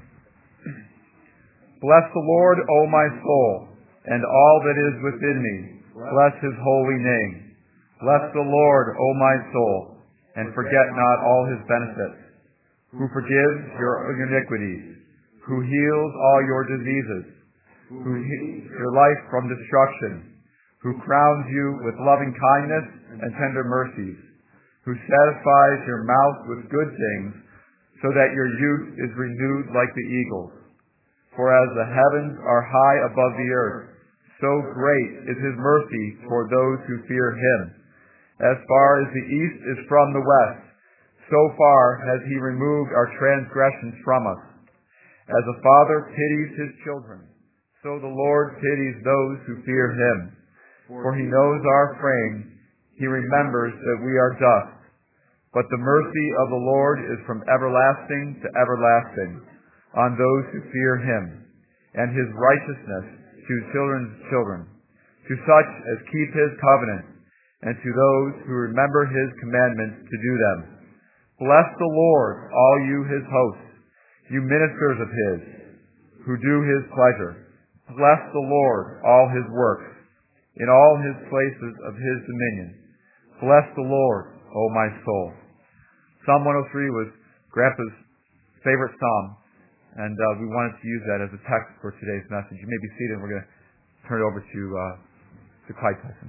Bless the Lord, O my soul, and all that is within me. Bless his holy name. Bless the Lord, O my soul, and forget not all his benefits, who forgives your iniquities, who heals all your diseases, who heals your life from destruction, who crowns you with loving kindness and tender mercies, who satisfies your mouth with good things, so that your youth is renewed like the eagles. For as the heavens are high above the earth, so great is his mercy toward those who fear him. As far as the east is from the west, so far has he removed our transgressions from us. As a father pities his children, so the Lord pities those who fear him. For he knows our frame, he remembers that we are dust. But the mercy of the Lord is from everlasting to everlasting on those who fear him, and his righteousness to children's children, to such as keep his covenant, and to those who remember his commandments to do them. Bless the Lord, all you his hosts, you ministers of his, who do his pleasure. Bless the Lord, all his works, in all his places of his dominion. Bless the Lord, O my soul. Psalm 103 was Grandpa's favorite psalm, and we wanted to use that as a text for today's message. You may be seated, and we're going to turn it over to Clyde Tyson.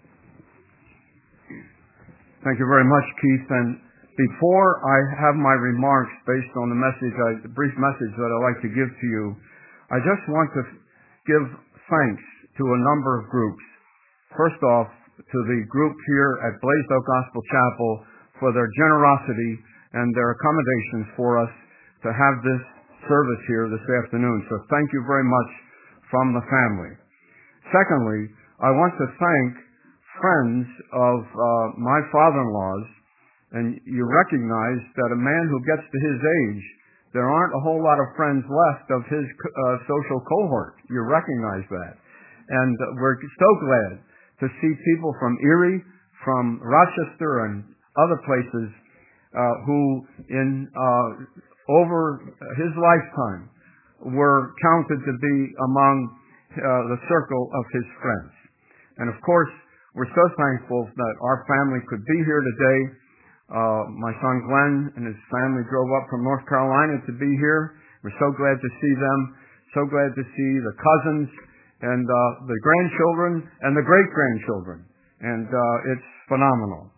Thank you very much, Keith. And before I have my remarks based on the brief message that I'd like to give to you, I just want to give thanks to a number of groups. First off, to the group here at Blaisdell Gospel Chapel for their generosity and their accommodations for us to have this service here this afternoon. So thank you very much from the family. Secondly, I want to thank friends of my father-in-law's, and you recognize that a man who gets to his age, there aren't a whole lot of friends left of his social cohort. You recognize that. And we're so glad to see people from Erie, from Rochester, and other places who over his lifetime were counted to be among the circle of his friends. And of course, we're so thankful that our family could be here today. My son Glenn and his family drove up from North Carolina to be here. We're so glad to see them, so glad to see the cousins and the grandchildren and the great-grandchildren. And it's phenomenal.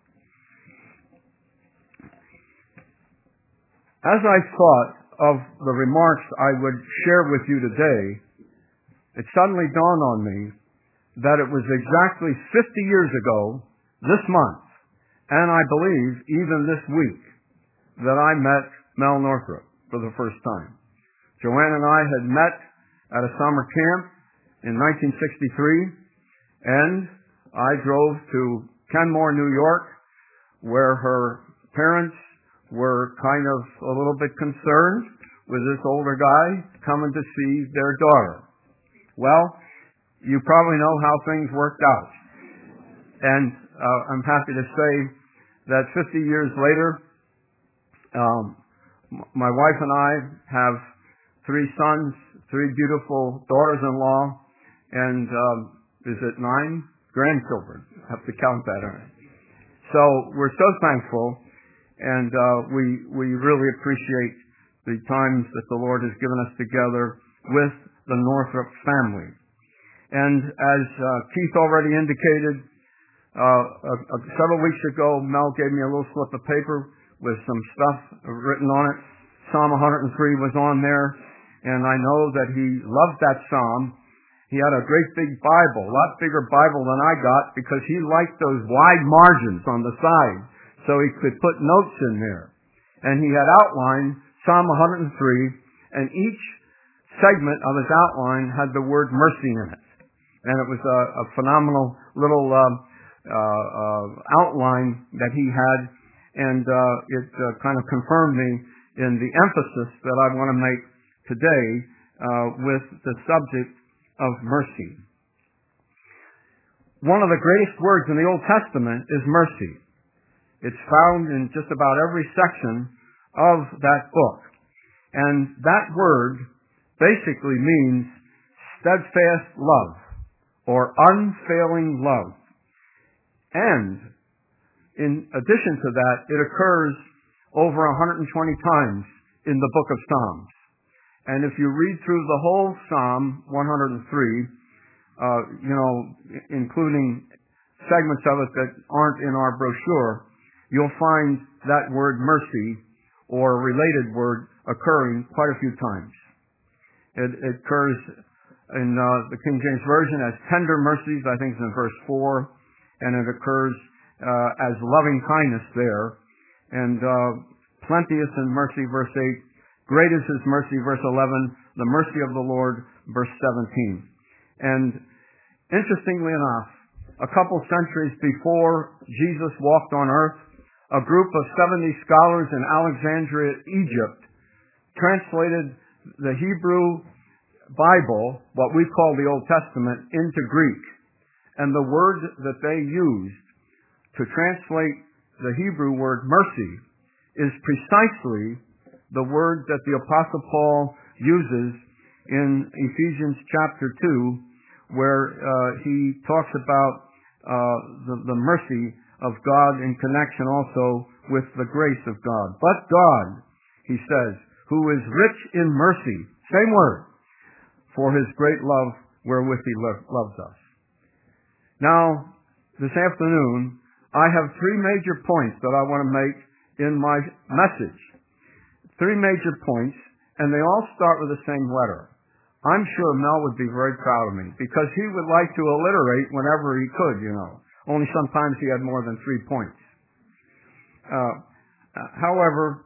As I thought of the remarks I would share with you today, it suddenly dawned on me that it was exactly 50 years ago, this month, and I believe even this week, that I met Mel Northrup for the first time. Joanne and I had met at a summer camp in 1963, and I drove to Kenmore, New York, where her parents were kind of a little bit concerned with this older guy coming to see their daughter. Well, you probably know how things worked out. And I'm happy to say that 50 years later, my wife and I have 3 sons, 3 beautiful daughters-in-law, and is it 9 grandchildren? I have to count that. So we're so thankful, and we really appreciate the times that the Lord has given us together with the Northrop family. And as Keith already indicated, several weeks ago, Mel gave me a little slip of paper with some stuff written on it. Psalm 103 was on there, and I know that he loved that psalm. He had a great big Bible, a lot bigger Bible than I got, because he liked those wide margins on the side, so he could put notes in there. And he had outlined Psalm 103, and each segment of his outline had the word mercy in it. And it was a phenomenal little outline that he had, and it kind of confirmed me in the emphasis that I want to make today with the subject of mercy. One of the greatest words in the Old Testament is mercy. It's found in just about every section of that book. And that word basically means steadfast love or unfailing love. And in addition to that, it occurs over 120 times in the book of Psalms. And if you read through the whole Psalm 103, including segments of it that aren't in our brochure, you'll find that word mercy or a related word occurring quite a few times. It occurs in the King James Version as tender mercies, I think it's in verse 4, and it occurs as loving kindness there, and plenteous in mercy, verse 8, great is his mercy, verse 11, the mercy of the Lord, verse 17. And interestingly enough, a couple centuries before Jesus walked on earth, a group of 70 scholars in Alexandria, Egypt, translated the Hebrew Bible, what we call the Old Testament, into Greek. And the word that they used to translate the Hebrew word mercy is precisely the word that the Apostle Paul uses in Ephesians chapter 2, where he talks about the mercy of God in connection also with the grace of God. But God, he says, who is rich in mercy, same word, for his great love wherewith he loves us. Now, this afternoon, I have three major points that I want to make in my message. Three major points, and they all start with the same letter. I'm sure Mel would be very proud of me, because he would like to alliterate whenever he could, Only sometimes he had more than 3 points. However,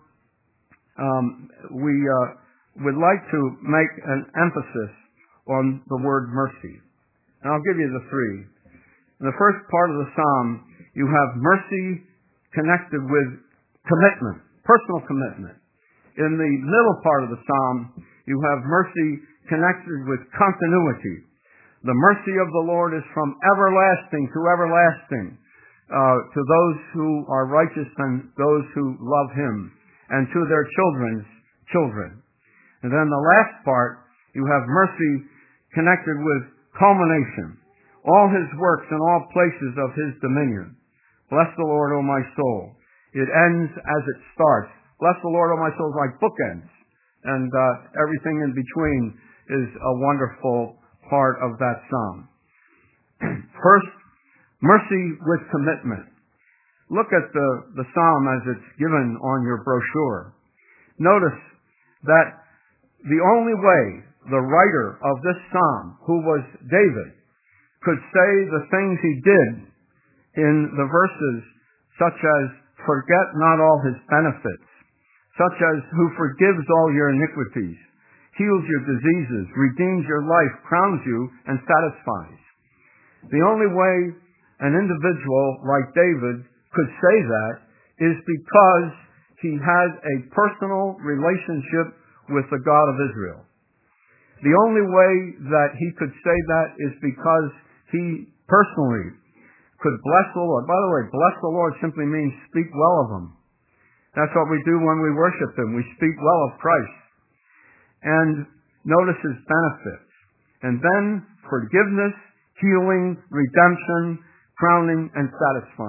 we would like to make an emphasis on the word mercy. And I'll give you the three. In the first part of the psalm, you have mercy connected with commitment, personal commitment. In the middle part of the psalm, you have mercy connected with continuity. The mercy of the Lord is from everlasting to everlasting, to those who are righteous and those who love him, and to their children's children. And then the last part, you have mercy connected with culmination. All his works in all places of his dominion. Bless the Lord, O my soul. It ends as it starts. Bless the Lord, O my soul, is like bookends. And everything in between is a wonderful part of that psalm. First, mercy with commitment. Look at the psalm as it's given on your brochure. Notice that the only way the writer of this psalm, who was David, could say the things he did in the verses such as, forget not all his benefits, such as, who forgives all your iniquities, heals your diseases, redeems your life, crowns you, and satisfies. The only way an individual like David could say that is because he had a personal relationship with the God of Israel. The only way that he could say that is because he personally could bless the Lord. By the way, bless the Lord simply means speak well of him. That's what we do when we worship him. We speak well of Christ. And notice his benefits. And then forgiveness, healing, redemption, crowning, and satisfying.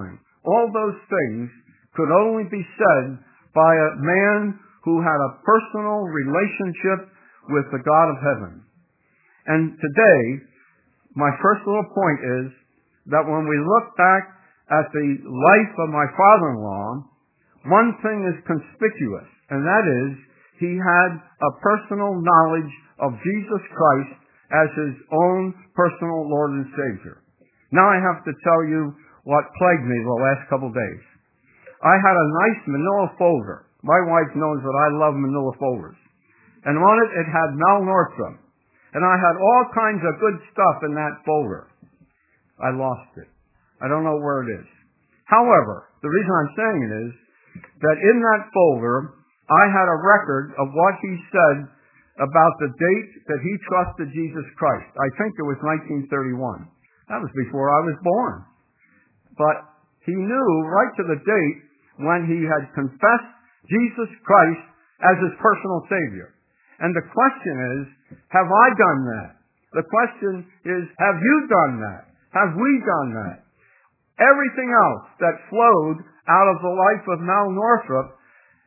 All those things could only be said by a man who had a personal relationship with the God of heaven. And today, my first little point is that when we look back at the life of my father-in-law, one thing is conspicuous, and that is he had a personal knowledge of Jesus Christ as his own personal Lord and Savior. Now I have to tell you what plagued me the last couple of days. I had a nice manila folder. My wife knows that I love manila folders. And on it, it had Mel Northrup. And I had all kinds of good stuff in that folder. I lost it. I don't know where it is. However, the reason I'm saying it is that in that folder, I had a record of what he said about the date that he trusted Jesus Christ. I think it was 1931. That was before I was born. But he knew right to the date when he had confessed Jesus Christ as his personal Savior. And the question is, have I done that? The question is, have you done that? Have we done that? Everything else that flowed out of the life of Mal Northrup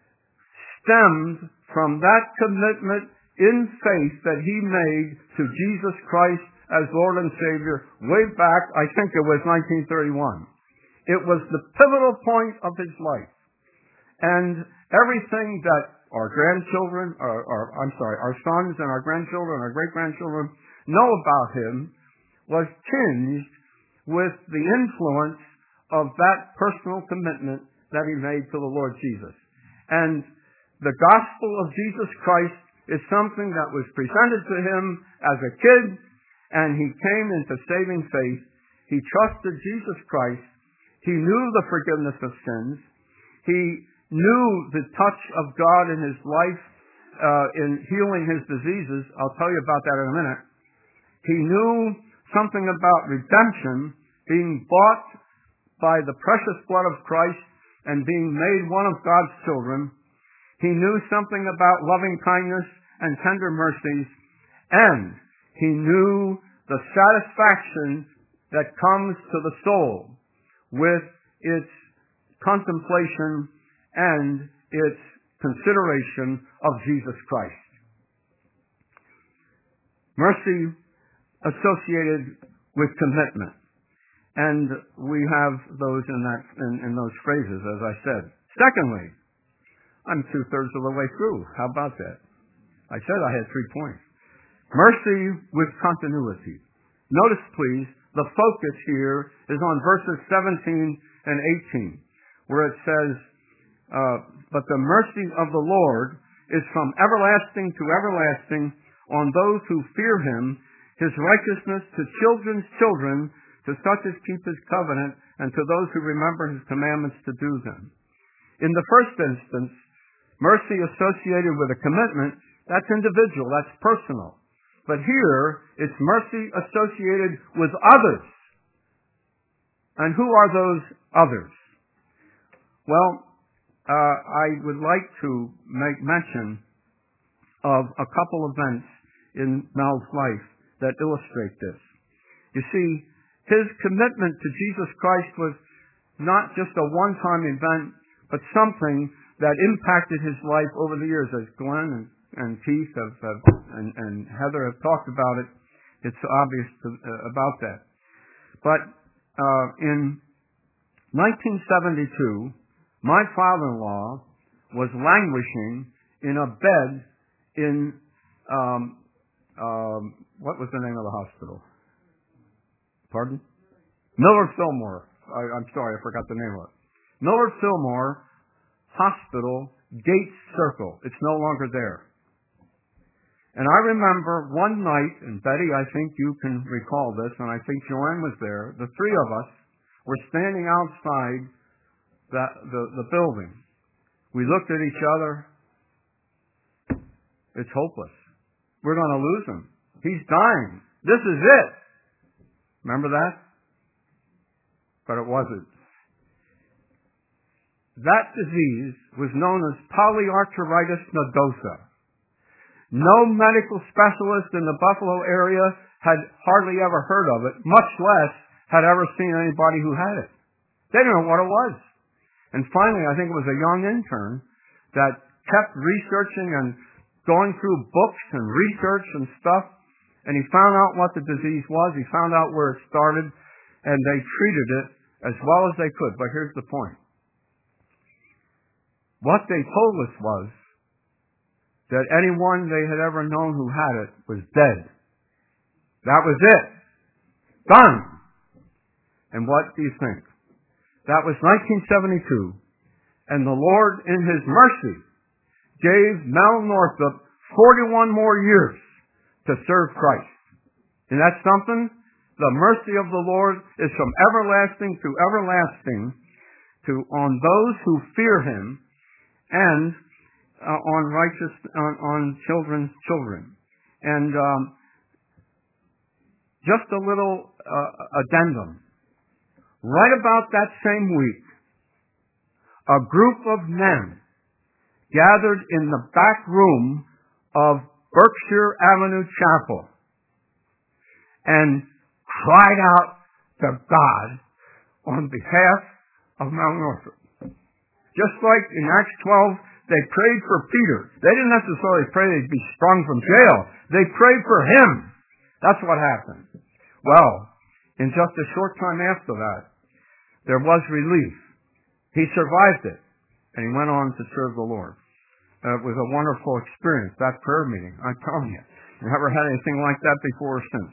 stemmed from that commitment in faith that he made to Jesus Christ as Lord and Savior way back, I think it was 1931. It was the pivotal point of his life. And everything that our grandchildren, our sons and our grandchildren, our great-grandchildren know about him was tinged with the influence of that personal commitment that he made to the Lord Jesus. And the gospel of Jesus Christ is something that was presented to him as a kid, and he came into saving faith. He trusted Jesus Christ. He knew the forgiveness of sins. He knew the touch of God in his life in healing his diseases. I'll tell you about that in a minute. He knew something about redemption, being bought by the precious blood of Christ and being made one of God's children. He knew something about loving kindness and tender mercies, and he knew the satisfaction that comes to the soul with its contemplation and its consideration of Jesus Christ. Mercy associated with commitment. And we have those in those phrases, as I said. Secondly, I'm 2/3 of the way through. How about that? I said I had 3 points. Mercy with continuity. Notice, please, the focus here is on verses 17 and 18, where it says, but the mercy of the Lord is from everlasting to everlasting on those who fear him, his righteousness to children's children, to such as keep his covenant, and to those who remember his commandments to do them. In the first instance, mercy associated with a commitment, that's individual, that's personal. But here, it's mercy associated with others. And who are those others? Well, I would like to make mention of a couple events in Mal's life that illustrate this. You see, his commitment to Jesus Christ was not just a one-time event, but something that impacted his life over the years, as Glenn and Keith and Heather have talked about it. It's obvious about that. But in 1972, my father-in-law was languishing in a bed in what was the name of the hospital? Pardon? Millard Fillmore. I'm sorry, I forgot the name of it. Millard Fillmore Hospital, Gates Circle. It's no longer there. And I remember one night, and Betty, I think you can recall this, and I think Joanne was there, the three of us were standing outside the building. We looked at each other. It's hopeless. We're going to lose him. He's dying. This is it. Remember that? But it wasn't. That disease was known as polyarteritis nodosa. No medical specialist in the Buffalo area had hardly ever heard of it, much less had ever seen anybody who had it. They didn't know what it was. And finally, I think it was a young intern that kept researching and going through books and research and stuff, and he found out what the disease was. He found out where it started, and they treated it as well as they could. But here's the point. What they told us was that anyone they had ever known who had it was dead. That was it. Done. And what do you think? That was 1972, and the Lord, in His mercy, gave Mel Northup 41 more years to serve Christ. Isn't that something? The mercy of the Lord is from everlasting to everlasting on those who fear Him and on children's children. And just a little addendum. Right about that same week, a group of men gathered in the back room of Berkshire Avenue Chapel and cried out to God on behalf of Mel Northup. Just like in Acts 12, they prayed for Peter. They didn't necessarily pray they'd be sprung from jail. They prayed for him. That's what happened. Well, in just a short time after that, there was relief. He survived it, and he went on to serve the Lord. It was a wonderful experience, that prayer meeting. I'm telling you, never had anything like that before or since.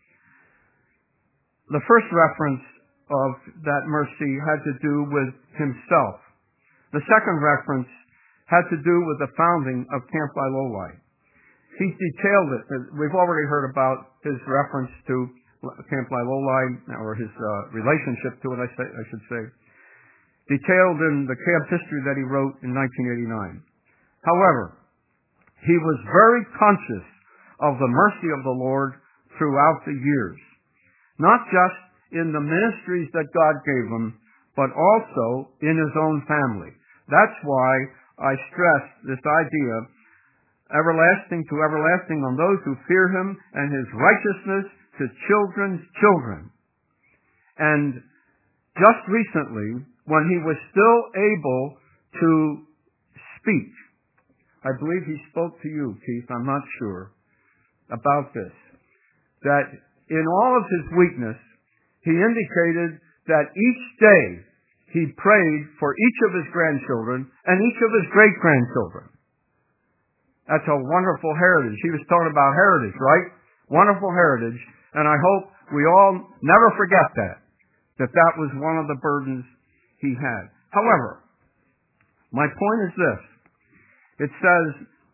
The first reference of that mercy had to do with himself. The second reference had to do with the founding of Camp Loli. He detailed it. We've already heard about his reference to Camp Loli, or his relationship to it, I should say, detailed in the camp history that he wrote in 1989. However, he was very conscious of the mercy of the Lord throughout the years, not just in the ministries that God gave him, but also in his own family. That's why I stress this idea, everlasting to everlasting on those who fear him, and his righteousness to children's children. And just recently, when he was still able to speak, I believe he spoke to you, Keith, I'm not sure, about this, that in all of his weakness, he indicated that each day he prayed for each of his grandchildren and each of his great-grandchildren. That's a wonderful heritage. He was talking about heritage, right? Wonderful heritage. And I hope we all never forget that was one of the burdens he had. However, my point is this. It says,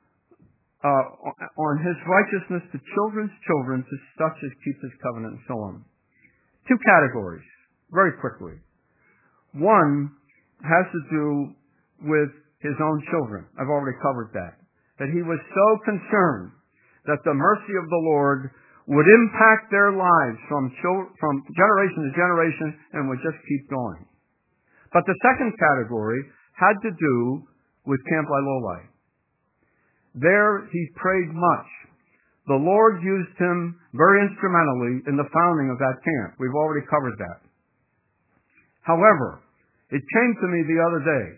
on his righteousness to children's children, to such as keep his covenant, and so on. Two categories, very quickly. One has to do with his own children. I've already covered that. That he was so concerned that the mercy of the Lord would impact their lives from generation to generation and would just keep going. But the second category had to do with Camp Loli. There he prayed much. The Lord used him very instrumentally in the founding of that camp. We've already covered that. However, it came to me the other day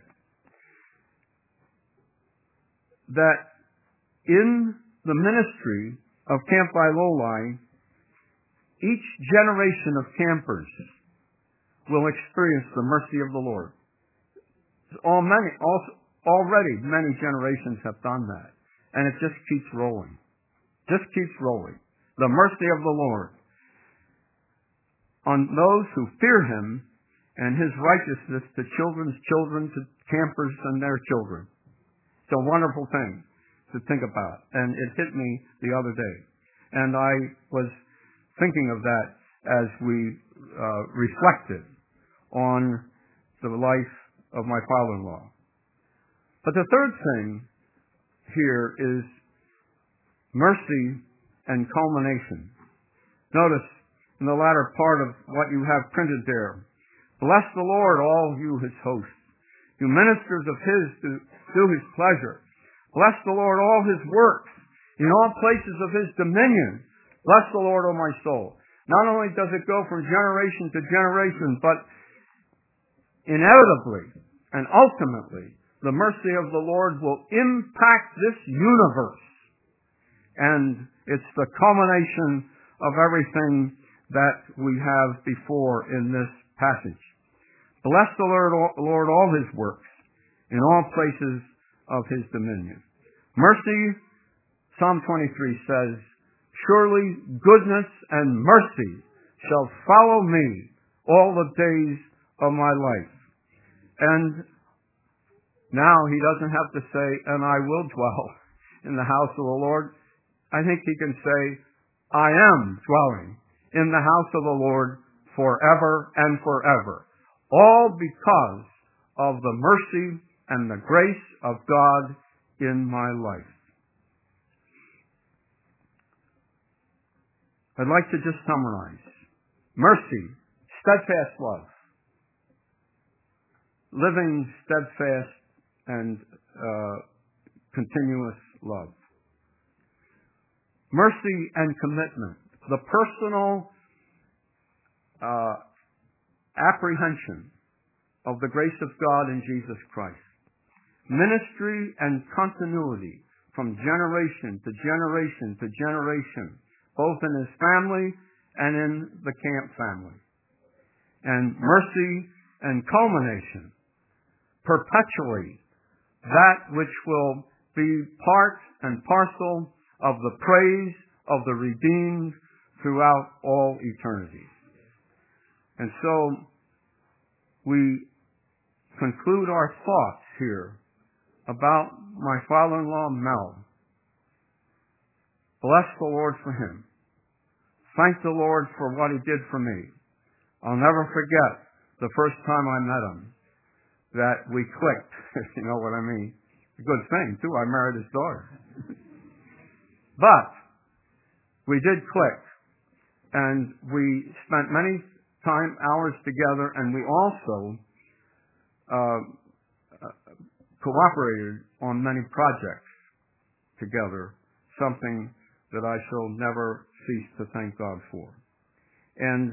that in the ministry of Camp Loli, each generation of campers will experience the mercy of the Lord. Already many generations have done that. And it just keeps rolling. Just keeps rolling. The mercy of the Lord on those who fear him, and his righteousness to children's children, to campers and their children. It's a wonderful thing to think about. And it hit me the other day. And I was thinking of that as we reflected on the life of my father-in-law. But the third thing here is mercy and culmination. Notice in the latter part of what you have printed there, bless the Lord, all you his hosts, you ministers of his to do his pleasure. Bless the Lord, all his works, in all places of his dominion. Bless the Lord, O my soul. Not only does it go from generation to generation, but inevitably and ultimately, the mercy of the Lord will impact this universe. And it's the culmination of everything that we have before in this passage. Bless the Lord, all his works, in all places of his dominion. Mercy, Psalm 23 says, surely goodness and mercy shall follow me all the days of my life. And now he doesn't have to say, and I will dwell in the house of the Lord. I think he can say, I am dwelling in the house of the Lord forever and forever. All because of the mercy and the grace of God in my life. I'd like to just summarize. Mercy, steadfast love. Living steadfast and continuous love. Mercy and commitment. The personal apprehension of the grace of God in Jesus Christ. Ministry and continuity from generation to generation to generation, both in his family and in the camp family. And mercy and culmination, perpetually, that which will be part and parcel of the praise of the redeemed throughout all eternity. And so we conclude our thoughts here about my father-in-law, Mel. Bless the Lord for him. Thank the Lord for what he did for me. I'll never forget the first time I met him, that we clicked, if you know what I mean. A good thing, too. I married his daughter. But we did click, and we spent many hours together, and we also cooperated on many projects together, something that I shall never cease to thank God for. And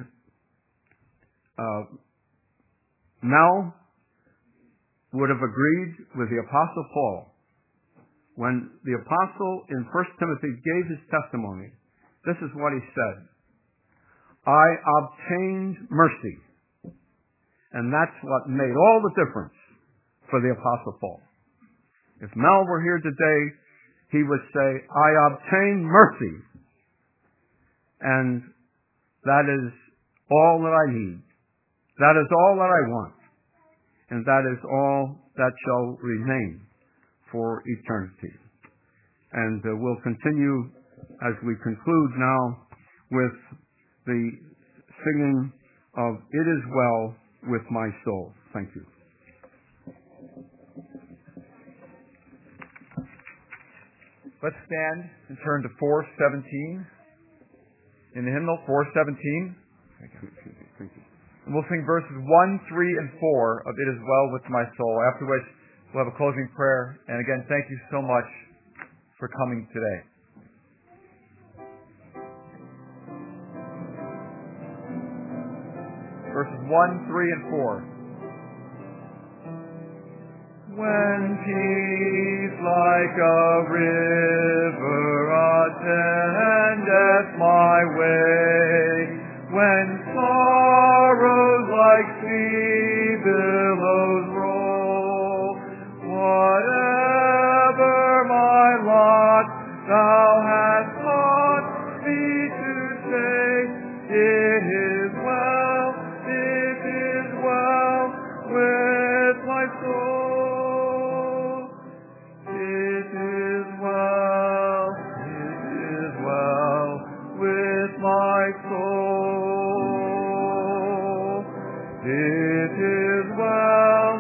Mel would have agreed with the Apostle Paul when the Apostle in 1 Timothy gave his testimony. This is what he said. I obtained mercy. And that's what made all the difference for the Apostle Paul. If Mel were here today, he would say, I obtained mercy. And that is all that I need. That is all that I want. And that is all that shall remain for eternity. And we'll continue as we conclude now with the singing of It Is Well With My Soul. Thank you. Let's stand and turn to 417. In the hymnal, 417. Thank you. And we'll sing verses 1, 3, and 4 of It Is Well With My Soul, after which we'll have a closing prayer. And again, thank you so much for coming today. Verses 1, 3, and 4. When peace like a river attendeth my way, when sorrows like sea billows roll, whatever my lot, thou hast taught me to say, it is well with my soul. It is well with my soul. It is well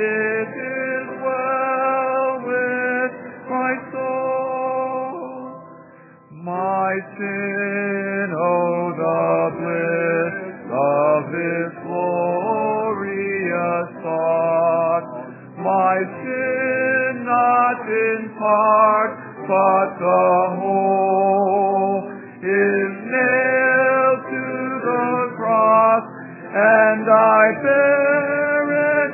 with my soul. My sin, oh, the bliss of this glorious thought. My sin not in part, but the whole is nailed to the cross, and I bear it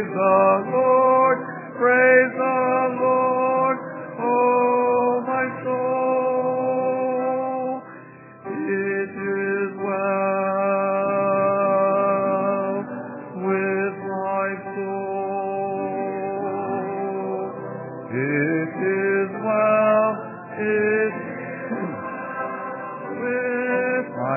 Praise the Lord, praise the Lord, oh my soul. It is well with my soul. It is well, it with my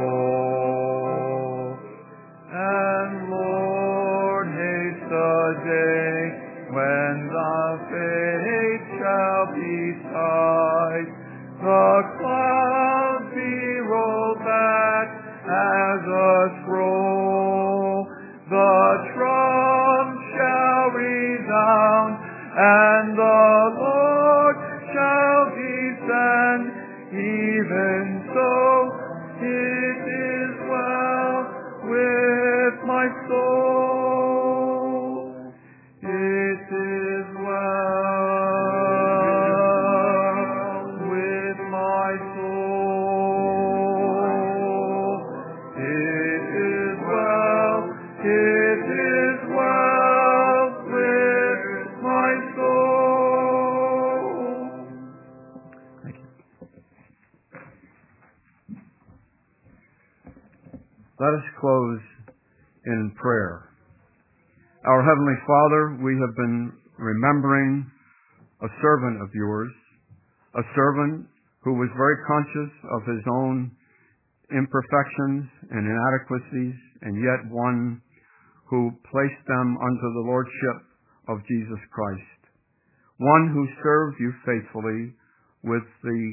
soul. And Lord, haste the day when the faith shall be tied, the clouds be rolled back as a scroll, the trump shall resound, and the Lord shall descend. Even so, it is well with my soul. It is well with my soul. It is well with my soul. Thank you. Let us close in prayer. Our Heavenly Father, we have been remembering a servant of yours, a servant who was very conscious of his own imperfections and inadequacies, and yet one who placed them under the lordship of Jesus Christ. One who served you faithfully with the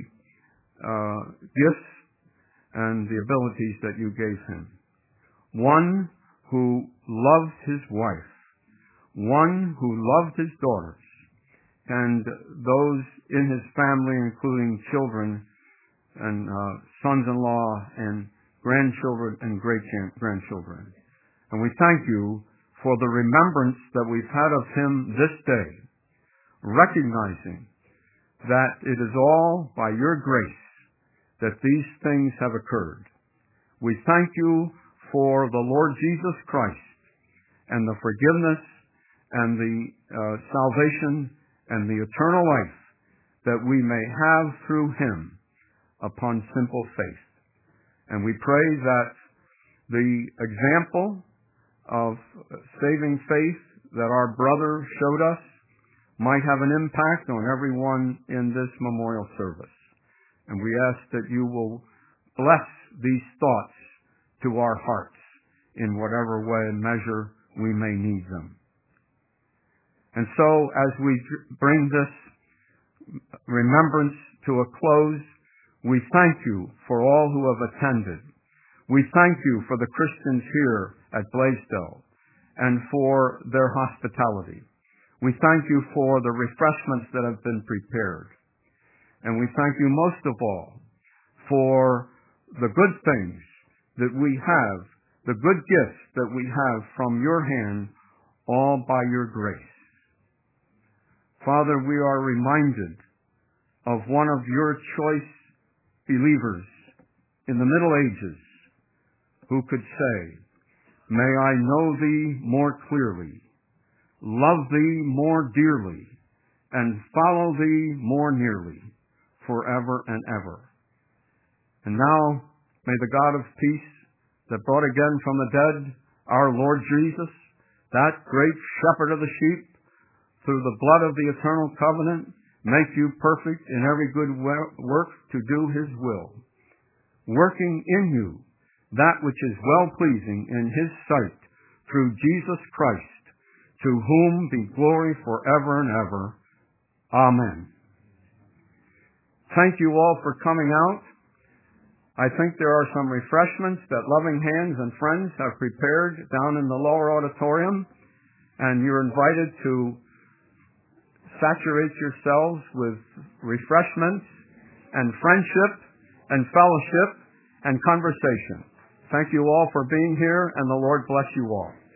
gifts and the abilities that you gave him. One who loved his wife. One who loved his daughters and those in his family, including children and sons-in-law and grandchildren and great-grandchildren. And we thank you for the remembrance that we've had of him this day, recognizing that it is all by your grace that these things have occurred. We thank you for the Lord Jesus Christ and the forgiveness and the salvation and the eternal life that we may have through him upon simple faith. And we pray that the example of saving faith that our brother showed us might have an impact on everyone in this memorial service. And we ask that you will bless these thoughts to our hearts in whatever way and measure we may need them. And so, as we bring this remembrance to a close, we thank you for all who have attended. We thank you for the Christians here at Blaisdell and for their hospitality. We thank you for the refreshments that have been prepared. And we thank you most of all for the good things that we have, the good gifts that we have from your hand, all by your grace. Father, we are reminded of one of your choice believers in the Middle Ages who could say, "May I know thee more clearly, love thee more dearly, and follow thee more nearly, forever and ever." And now, may the God of peace that brought again from the dead our Lord Jesus, that great shepherd of the sheep, through the blood of the eternal covenant, make you perfect in every good work to do his will, working in you that which is well-pleasing in his sight, through Jesus Christ, to whom be glory forever and ever. Amen. Thank you all for coming out. I think there are some refreshments that Loving Hands and friends have prepared down in the lower auditorium, and you're invited to saturate yourselves with refreshments and friendship and fellowship and conversation. Thank you all for being here, and the Lord bless you all.